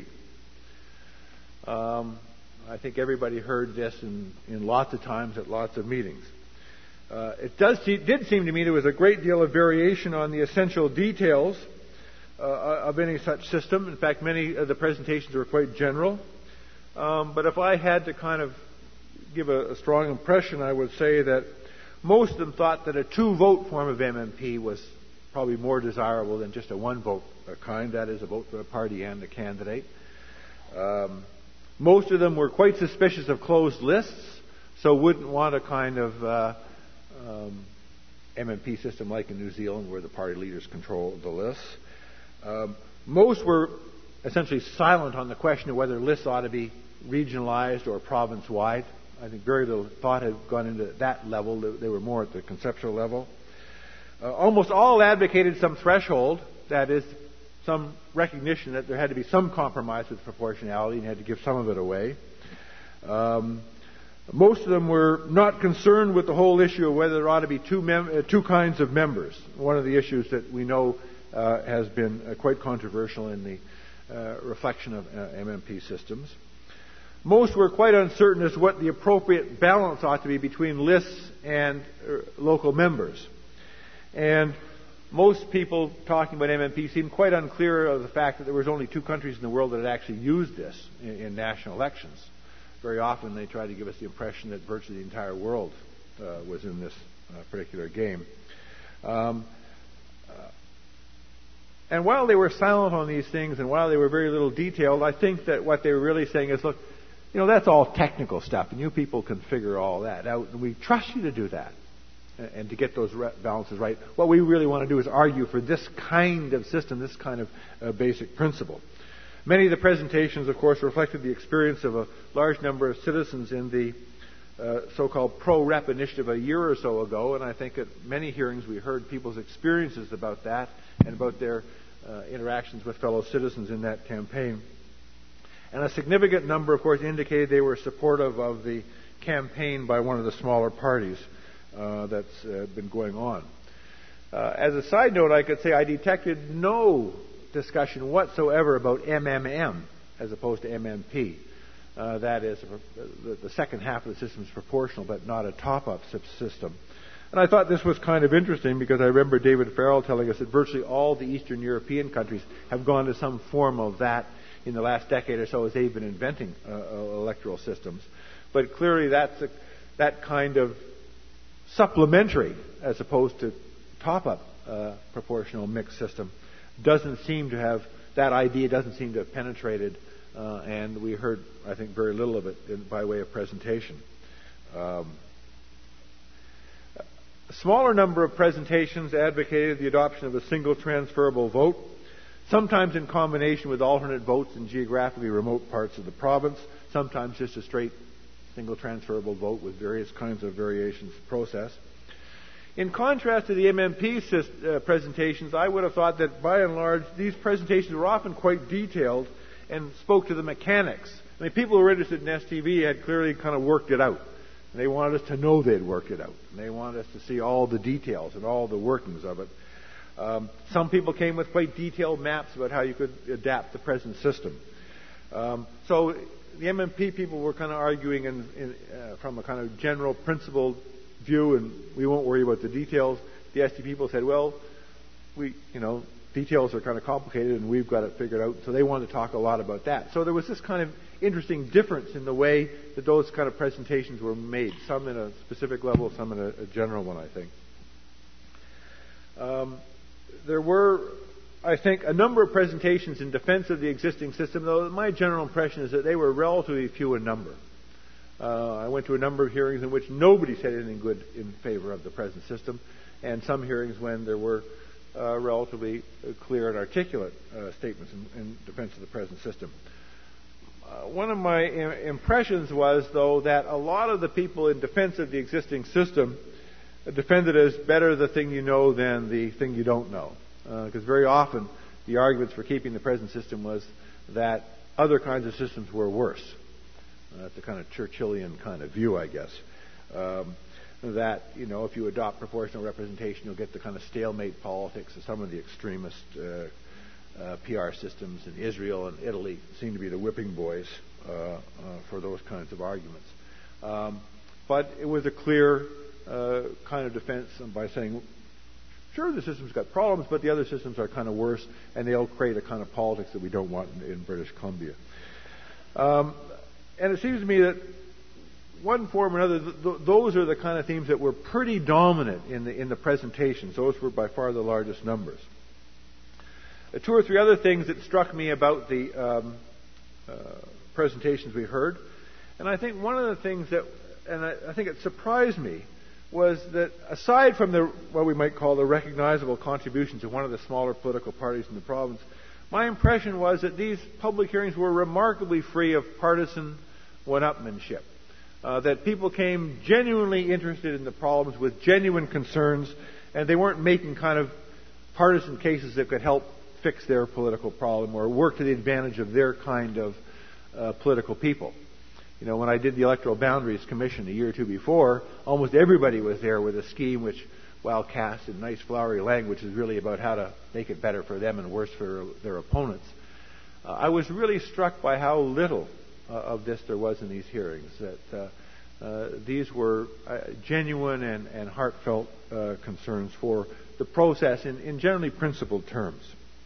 Um, I think everybody heard this in, in lots of times at lots of meetings. Uh, it does see, did seem to me there was a great deal of variation on the essential details uh, of any such system. In fact, many of the presentations were quite general. Um, but if I had to kind of give a, a strong impression, I would say that most of them thought that a two-vote form of M M P was probably more desirable than just a one-vote kind, that is, a vote for a party and a candidate. Um, most of them were quite suspicious of closed lists, so wouldn't want a kind of uh, um, M M P system like in New Zealand where the party leaders control the lists. Um, most were essentially silent on the question of whether lists ought to be regionalized or province-wide. I think very little thought had gone into that level. They were more at the conceptual level. Uh, almost all advocated some threshold, that is, some recognition that there had to be some compromise with proportionality and you had to give some of it away. Um, most of them were not concerned with the whole issue of whether there ought to be two, mem- uh, two kinds of members. One of the issues that we know uh, has been uh, quite controversial in the uh, reflection of uh, M M P systems. Most were quite uncertain as to what the appropriate balance ought to be between lists and uh, local members. And most people talking about M M P seemed quite unclear of the fact that there was only two countries in the world that had actually used this in, in national elections. Very often they try to give us the impression that virtually the entire world uh, was in this uh, particular game. Um, uh, and while they were silent on these things and while they were very little detailed, I think that what they were really saying is, look, you know, that's all technical stuff, and you people can figure all that out, and we trust you to do that and, and to get those re- balances right. What we really want to do is argue for this kind of system, this kind of uh, basic principle. Many of the presentations, of course, reflected the experience of a large number of citizens in the uh, so-called pro-rep initiative a year or so ago, and I think at many hearings we heard people's experiences about that and about their uh, interactions with fellow citizens in that campaign. And a significant number, of course, indicated they were supportive of the campaign by one of the smaller parties uh, that's uh, been going on. Uh, as a side note, I could say I detected no discussion whatsoever about M M M as opposed to M M P. Uh, that is, the, the second half of the system is proportional, but not a top-up system. And I thought this was kind of interesting because I remember David Farrell telling us that virtually all the Eastern European countries have gone to some form of that in the last decade or so as they've been inventing uh, electoral systems. But clearly that's a, that kind of supplementary as opposed to top-up uh, proportional mixed system doesn't seem to have, that idea doesn't seem to have penetrated, uh, and we heard, I think, very little of it in, by way of presentation. Um, a smaller number of presentations advocated the adoption of a single transferable vote, sometimes in combination with alternate votes in geographically remote parts of the province, sometimes just a straight single transferable vote with various kinds of variations process. In contrast to the M M P uh, presentations, I would have thought that by and large these presentations were often quite detailed and spoke to the mechanics. I mean, people who were interested in S T V had clearly kind of worked it out. And they wanted us to know they'd worked it out. And they wanted us to see all the details and all the workings of it. Um, some people came with quite detailed maps about how you could adapt the present system. Um, so the M M P people were kind of arguing in, in, uh, from a kind of general principled view, and we won't worry about the details. The S D people said, well, we, you know, details are kind of complicated and we've got it figured out. So they wanted to talk a lot about that. So there was this kind of interesting difference in the way that those kind of presentations were made, some in a specific level, some in a, a general one, I think. Um, there were, I think, a number of presentations in defense of the existing system, though my general impression is that they were relatively few in number. Uh, I went to a number of hearings in which nobody said anything good in favor of the present system, and some hearings when there were uh, relatively clear and articulate uh, statements in, in defense of the present system. Uh, one of my im- impressions was, though, that a lot of the people in defense of the existing system defended as better the thing you know than the thing you don't know. Because uh, very often the arguments for keeping the present system was that other kinds of systems were worse. Uh, that's a kind of Churchillian kind of view, I guess. Um, that, you know, if you adopt proportional representation, you'll get the kind of stalemate politics of some of the extremist uh, uh, P R systems in Israel and Italy seem to be the whipping boys uh, uh, for those kinds of arguments. Um, but it was a clear uh, kind of defense by saying, sure, the system's got problems, but the other systems are kind of worse, and they'll create a kind of politics that we don't want in, in British Columbia. Um, and it seems to me that one form or another, th- those are the kind of themes that were pretty dominant in the in the presentations. Those were by far the largest numbers. Uh, two or three other things that struck me about the um, uh, presentations we heard, and I think one of the things that, and I, I think it surprised me, was that aside from the what we might call the recognizable contributions of one of the smaller political parties in the province, my impression was that these public hearings were remarkably free of partisan one-upmanship. Uh, that people came genuinely interested in the problems with genuine concerns, and they weren't making kind of partisan cases that could help fix their political problem or work to the advantage of their kind of uh, political people. You know, when I did the Electoral Boundaries Commission a year or two before, almost everybody was there with a scheme which, while cast in nice flowery language, is really about how to make it better for them and worse for their opponents. Uh, I was really struck by how little uh, of this there was in these hearings, that uh, uh, these were uh, genuine and, and heartfelt uh, concerns for the process in, in generally principled terms.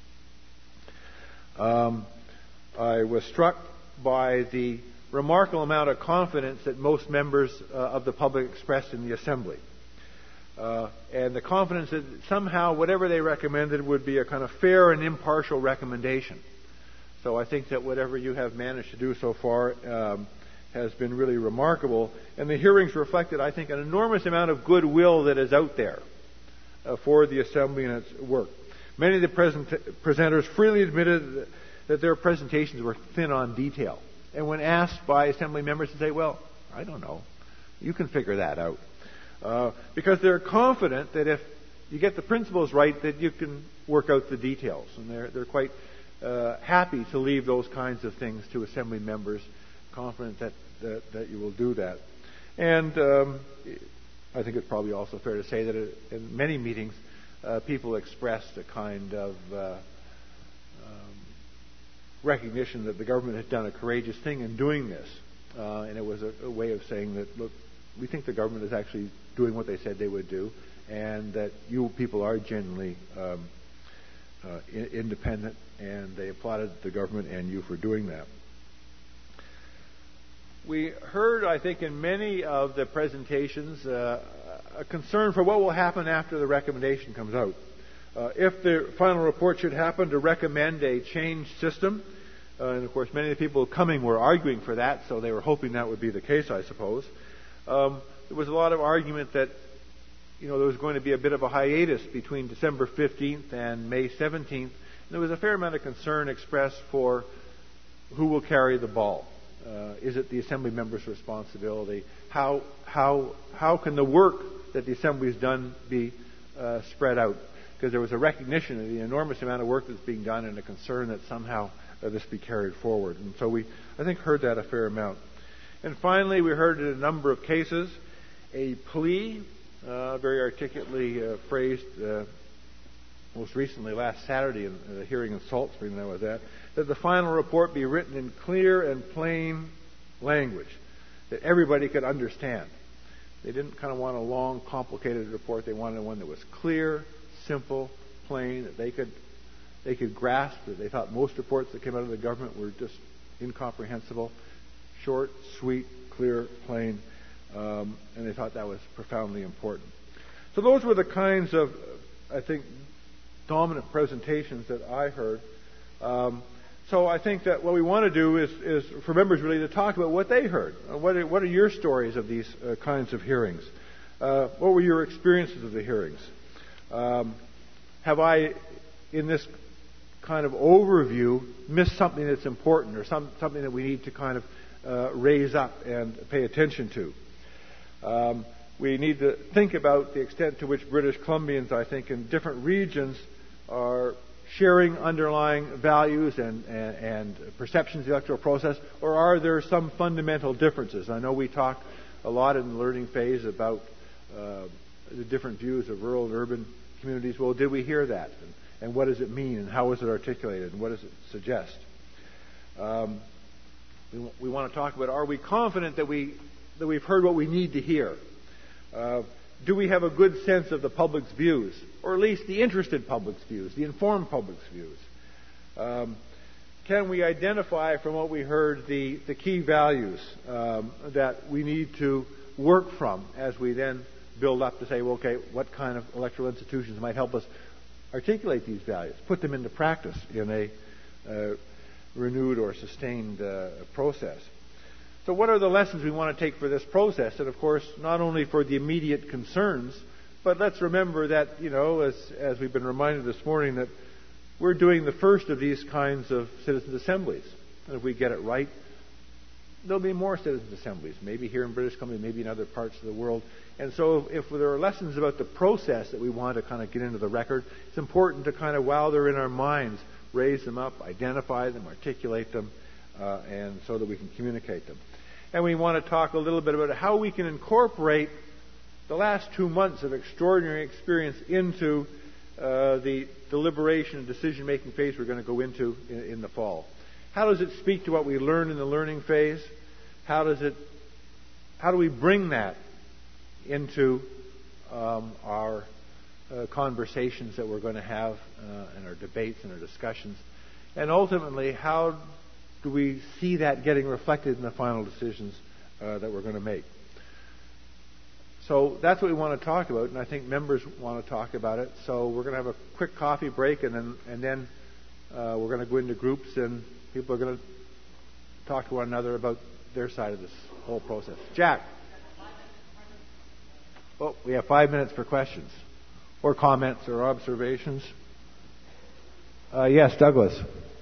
Um, I was struck by the remarkable amount of confidence that most members uh, of the public expressed in the Assembly. Uh, and the confidence that somehow whatever they recommended would be a kind of fair and impartial recommendation. So I think that whatever you have managed to do so far um, has been really remarkable. And the hearings reflected, I think, an enormous amount of goodwill that is out there uh, for the Assembly and its work. Many of the present- presenters freely admitted that their presentations were thin on detail. And when asked by Assembly members to say, well, I don't know, you can figure that out. Uh, because they're confident that if you get the principles right, that you can work out the details. And they're, they're quite uh, happy to leave those kinds of things to Assembly members, confident that, that, that you will do that. And um, I think it's probably also fair to say that in many meetings, uh, people expressed a kind of uh, recognition that the government had done a courageous thing in doing this. Uh, and it was a, a way of saying that, look, we think the government is actually doing what they said they would do, and that you people are genuinely um, uh, I- independent, and they applauded the government and you for doing that. We heard, I think, in many of the presentations, uh, a concern for what will happen after the recommendation comes out. Uh, if the final report should happen to recommend a changed system, uh, and of course many of the people coming were arguing for that, so they were hoping that would be the case, I suppose. Um, there was a lot of argument that, you know, there was going to be a bit of a hiatus between December fifteenth and May seventeenth. And there was a fair amount of concern expressed for who will carry the ball. Uh, is it the Assembly members' responsibility? How how how can the work that the Assembly has done be uh, spread out? Because there was a recognition of the enormous amount of work that's being done and a concern that somehow uh, this be carried forward. And so we, I think, heard that a fair amount. And finally, we heard in a number of cases a plea, uh, very articulately uh, phrased, uh, most recently last Saturday in the hearing in Salt Spring that I was at, that the final report be written in clear and plain language that everybody could understand. They didn't kind of want a long, complicated report. They wanted one that was clear, simple, plain, that they could they could grasp. That they thought most reports that came out of the government were just incomprehensible. Short, sweet, clear, plain, um, and they thought that was profoundly important. So those were the kinds of, I think, dominant presentations that I heard. Um, so I think that what we want to do is, is for members really to talk about what they heard. Uh, what, are, what are your stories of these uh, kinds of hearings? Uh, what were your experiences of the hearings? Um, have I, in this kind of overview, missed something that's important or some, something that we need to kind of uh, raise up and pay attention to? Um, we need to think about the extent to which British Columbians, I think, in different regions are sharing underlying values and, and, and perceptions of the electoral process, or are there some fundamental differences? I know we talk a lot in the learning phase about uh, the different views of rural and urban communities. Well, did we hear that? And, and what does it mean? And how is it articulated? And what does it suggest? Um, we, we want to talk about, are we confident that, we, that we've heard what we need to hear? Uh, do we have a good sense of the public's views, or at least the interested public's views, the informed public's views? Um, can we identify from what we heard the, the key values um, that we need to work from as we then build up to say, well, okay, what kind of electoral institutions might help us articulate these values, put them into practice in a uh, renewed or sustained uh, process? So what are the lessons we want to take for this process? And, of course, not only for the immediate concerns, but let's remember that, you know, as, as we've been reminded this morning, that we're doing the first of these kinds of citizens' assemblies. And if we get it right, there'll be more citizens' assemblies, maybe here in British Columbia, maybe in other parts of the world. And so if, if there are lessons about the process that we want to kind of get into the record, it's important to kind of, while they're in our minds, raise them up, identify them, articulate them, uh, and so that we can communicate them. And we want to talk a little bit about how we can incorporate the last two months of extraordinary experience into uh, the deliberation and decision-making phase we're going to go into in, in the fall. How does it speak to what we learned in the learning phase? How does it? How do we bring that into um, our uh, conversations that we're going to have uh, and our debates and our discussions? And ultimately, how do we see that getting reflected in the final decisions uh, that we're going to make? So that's what we want to talk about, and I think members want to talk about it. So we're going to have a quick coffee break, and then and then uh, we're going to go into groups, and people are going to talk to one another about their side of this whole process. Jack. Oh, we have five minutes for questions or comments or observations. Uh, yes, Douglas.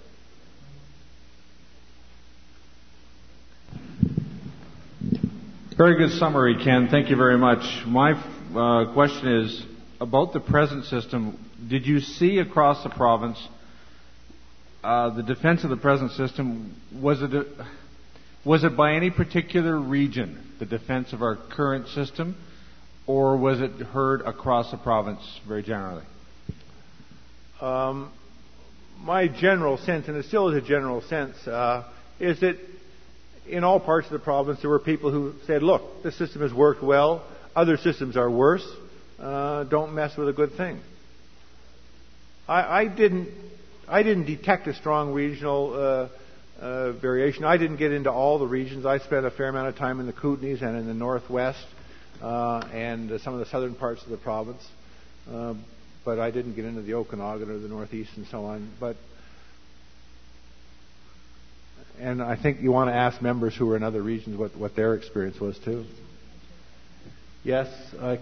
Very good summary, Ken. Thank you very much. My uh, question is about the present system. Did you see across the province uh, the defense of the present system? Was it a, was it by any particular region, the defense of our current system, or was it heard across the province very generally? Um, my general sense, and it still is a general sense, uh, is that in all parts of the province, there were people who said, look, this system has worked well. Other systems are worse. Uh, don't mess with a good thing. I, I didn't I didn't detect a strong regional uh, uh, variation. I didn't get into all the regions. I spent a fair amount of time in the Kootenays and in the northwest uh, and uh, some of the southern parts of the province. Um, but I didn't get into the Okanagan or the northeast and so on. But And I think you want to ask members who are in other regions what, what their experience was, too. Yes? Uh,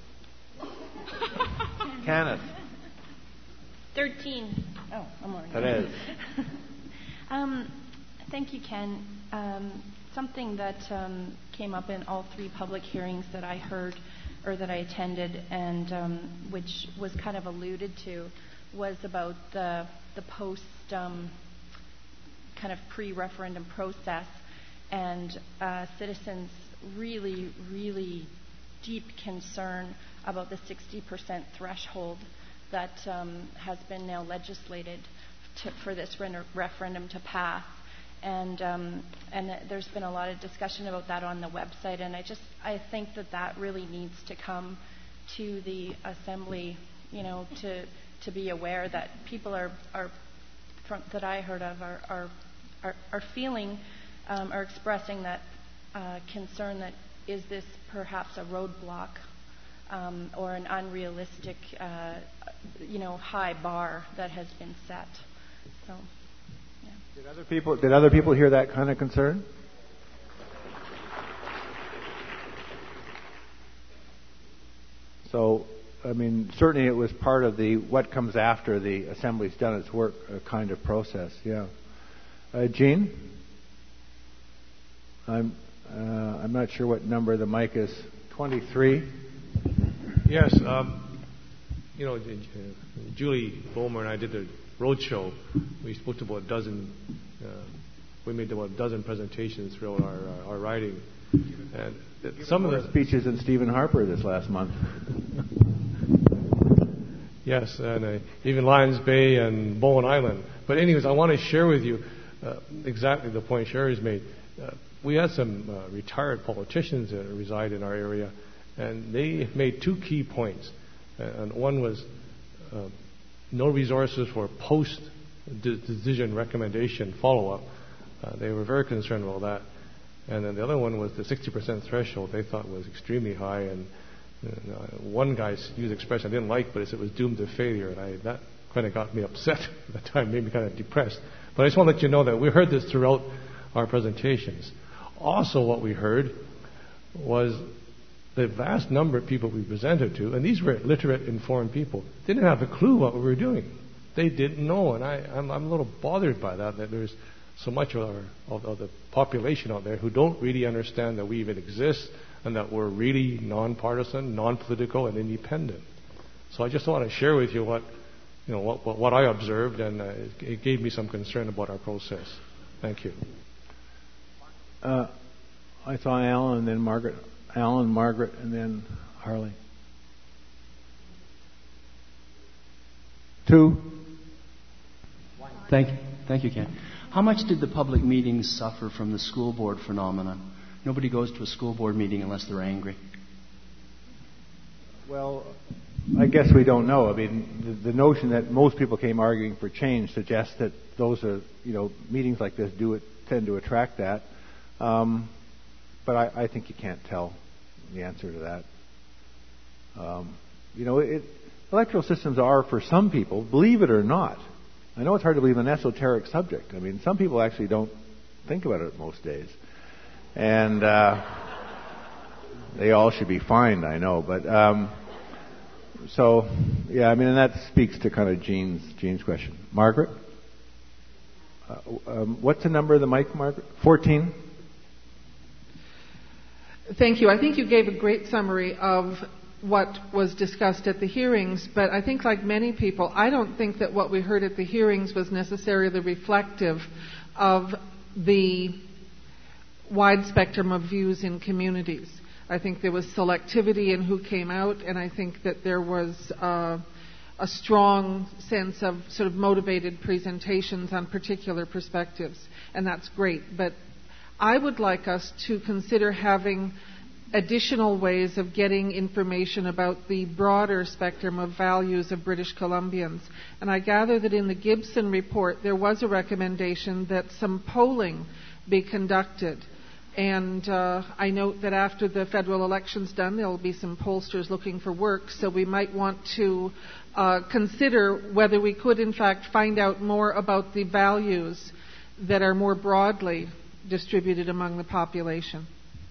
Kenneth. Thirteen. Oh, I'm already. That is. um, thank you, Ken. Um, something that um, came up in all three public hearings that I heard or that I attended, and um, which was kind of alluded to, was about the the post. Um, kind of pre-referendum process and uh, citizens' really, really deep concern about the sixty percent threshold that um, has been now legislated to, for this re- referendum to pass. And um, and there's been a lot of discussion about that on the website, and I just I think that that really needs to come to the Assembly, you know, to to be aware that people are are from, that I heard of are are are, are feeling um, are expressing that uh, concern that is this perhaps a roadblock um, or an unrealistic uh, you know high bar that has been set. So. Did other people did other people hear that kind of concern? So, I mean, certainly it was part of the what comes after the Assembly's done its work uh, kind of process. Yeah, uh, Jean, I'm uh, I'm not sure what number the mic is. twenty-three. Yes, um, you know, Julie Bomer and I did a roadshow. We spoke to about a dozen. Uh, we made about a dozen presentations throughout our uh, our riding, and some of the speeches in Stephen Harper this last month. Yes, and uh, even Lions Bay and Bowen Island. But anyways, I want to share with you uh, exactly the point Sherry's made. Uh, we had some uh, retired politicians that reside in our area, and they made two key points. Uh, and one was uh, no resources for post-decision recommendation follow-up. Uh, they were very concerned about that. And then the other one was the sixty percent threshold they thought was extremely high. And uh, one guy used an expression I didn't like, but it was doomed to failure. And I, that kind of got me upset at the time, made me kind of depressed. But I just want to let you know that we heard this throughout our presentations. Also, what we heard was the vast number of people we presented to, and these were literate, informed people, didn't have a clue what we were doing. They didn't know, and I, I'm, I'm a little bothered by that, that there's so much of, our, of, of the population out there who don't really understand that we even exist and that we're really nonpartisan, non-political, and independent. So I just want to share with you what, you know, what, what, what I observed, and uh, it, it gave me some concern about our process. Thank you. Uh, I saw Alan and then Margaret. Alan, Margaret, and then Harley. Two. Thank you. Thank you, Ken. How much did the public meetings suffer from the school board phenomenon? Nobody goes to a school board meeting unless they're angry. Well, I guess we don't know. I mean, the, the notion that most people came arguing for change suggests that those are, you know, meetings like this do it, tend to attract that. Um, but I, I think you can't tell the answer to that. Um, you know, it, electoral systems are, for some people, believe it or not, I know it's hard to believe an esoteric subject. I mean, some people actually don't think about it most days. And uh, they all should be fined, I know. But um, so, yeah, I mean, and that speaks to kind of Jean's, Jean's question. Margaret? Uh, um, what's the number of the mic, Margaret? fourteen? Thank you. I think you gave a great summary of what was discussed at the hearings, but I think, like many people, I don't think that what we heard at the hearings was necessarily reflective of the wide spectrum of views in communities. I think there was selectivity in who came out, and I think that there was uh, a strong sense of sort of motivated presentations on particular perspectives, and that's great. But I would like us to consider having additional ways of getting information about the broader spectrum of values of British Columbians. And I gather that in the Gibson report there was a recommendation that some polling be conducted. And uh, I note that after the federal election's done, there will be some pollsters looking for work, so we might want to uh, consider whether we could in fact find out more about the values that are more broadly distributed among the population.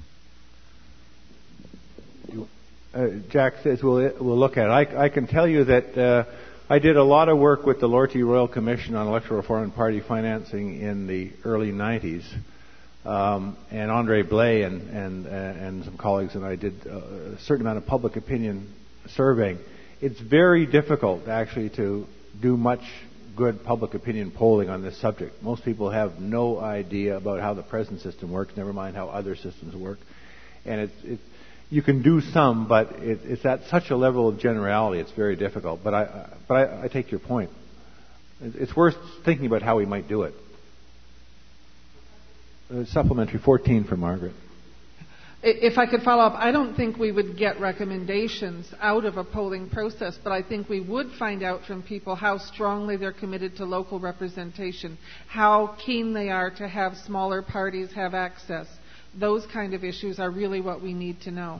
Uh, Jack says we'll, we'll look at it. I, I can tell you that uh, I did a lot of work with the Lortie Royal Commission on Electoral Reform and Party Financing in the early nineties. Um, and Andre Blais and, and, uh, and some colleagues and I did a certain amount of public opinion surveying. It's very difficult, actually, to do much good public opinion polling on this subject. Most people have no idea about how the present system works, never mind how other systems work. And it's, it's you can do some, but it, it's at such a level of generality, it's very difficult. But I, but I, I take your point. It's worth thinking about how we might do it. Uh, supplementary fourteen for Margaret. If I could follow up, I don't think we would get recommendations out of a polling process, but I think we would find out from people how strongly they're committed to local representation, how keen they are to have smaller parties have access. Those kind of issues are really what we need to know.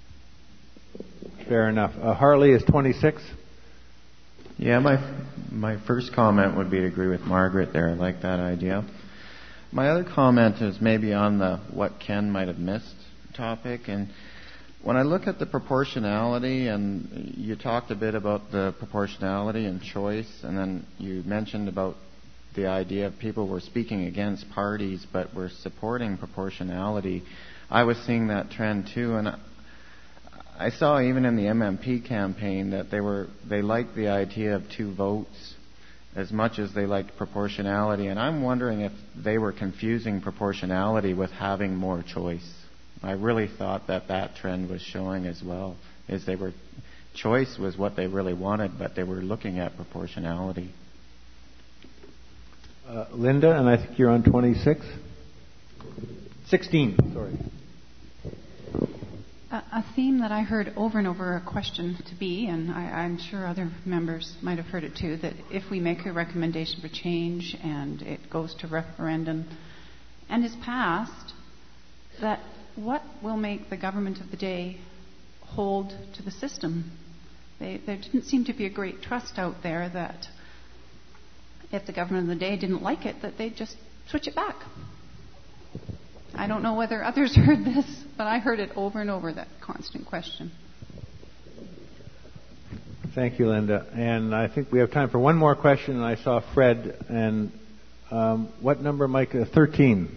Fair enough. Uh, Harley is twenty-six. Yeah, my my first comment would be to agree with Margaret there. I like that idea. My other comment is maybe on the what Ken might have missed topic. And when I look at the proportionality, and you talked a bit about the proportionality and choice, and then you mentioned about the idea of people were speaking against parties but were supporting proportionality. I was seeing that trend too, and I saw even in the M M P campaign that they were they liked the idea of two votes as much as they liked proportionality, and I'm wondering if they were confusing proportionality with having more choice. I really thought that that trend was showing as well, is they were choice was what they really wanted, but they were looking at proportionality. Uh, Linda, and I think you're on twenty-six? sixteen, sorry. A, a theme that I heard over and over, a question to be, and I, I'm sure other members might have heard it too, that if we make a recommendation for change and it goes to referendum and is passed, that what will make the government of the day hold to the system? They, there didn't seem to be a great trust out there that if the government of the day didn't like it, that they'd just switch it back. I don't know whether others heard this, but I heard it over and over, that constant question. Thank you, Linda. And I think we have time for one more question, and I saw Fred. And um, what number, Mike? Uh, thirteen.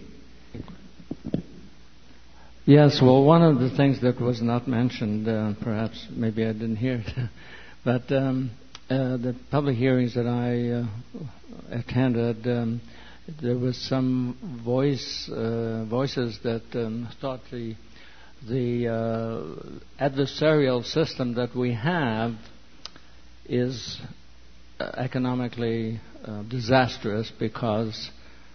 Yes, well, one of the things that was not mentioned, uh, perhaps maybe I didn't hear it, but um, uh, the public hearings that I uh, attended, um, there was some voice uh, voices that um, thought the the uh, adversarial system that we have is uh, economically uh, disastrous because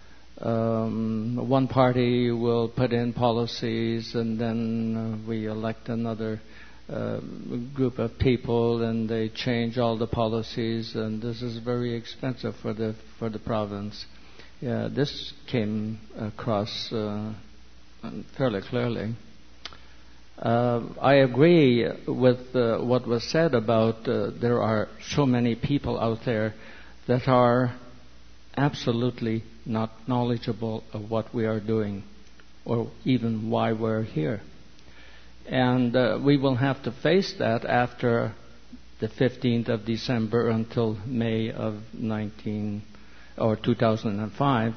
Um, one party will put in policies, and then uh, we elect another uh, group of people, and they change all the policies, and this is very expensive for the for the province. Yeah, this came across uh, fairly clearly. Uh, I agree with uh, what was said about uh, there are so many people out there that are absolutely not knowledgeable of what we are doing or even why we're here. And uh, we will have to face that after the fifteenth of December until May of nineteen or two thousand five.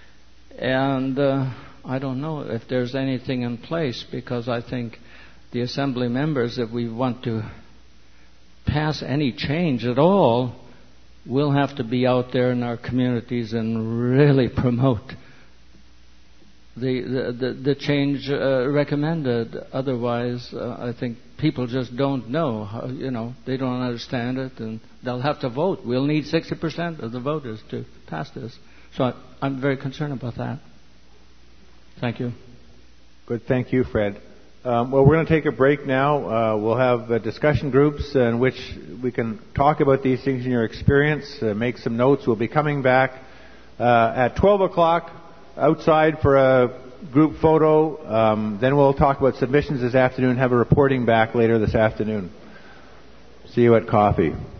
And uh, I don't know if there's anything in place, because I think the Assembly members, if we want to pass any change at all, we'll have to be out there in our communities and really promote the the, the, the change uh, recommended. Otherwise, uh, I think people just don't know. How, you know, they don't understand it, and they'll have to vote. We'll need sixty percent of the voters to pass this. So I, I'm very concerned about that. Thank you. Good. Thank you, Fred. Um, well, we're going to take a break now. Uh, we'll have uh, discussion groups in which we can talk about these things in your experience, uh, make some notes. We'll be coming back uh, at twelve o'clock outside for a group photo. Um, then we'll talk about submissions this afternoon, have a reporting back later this afternoon. See you at coffee.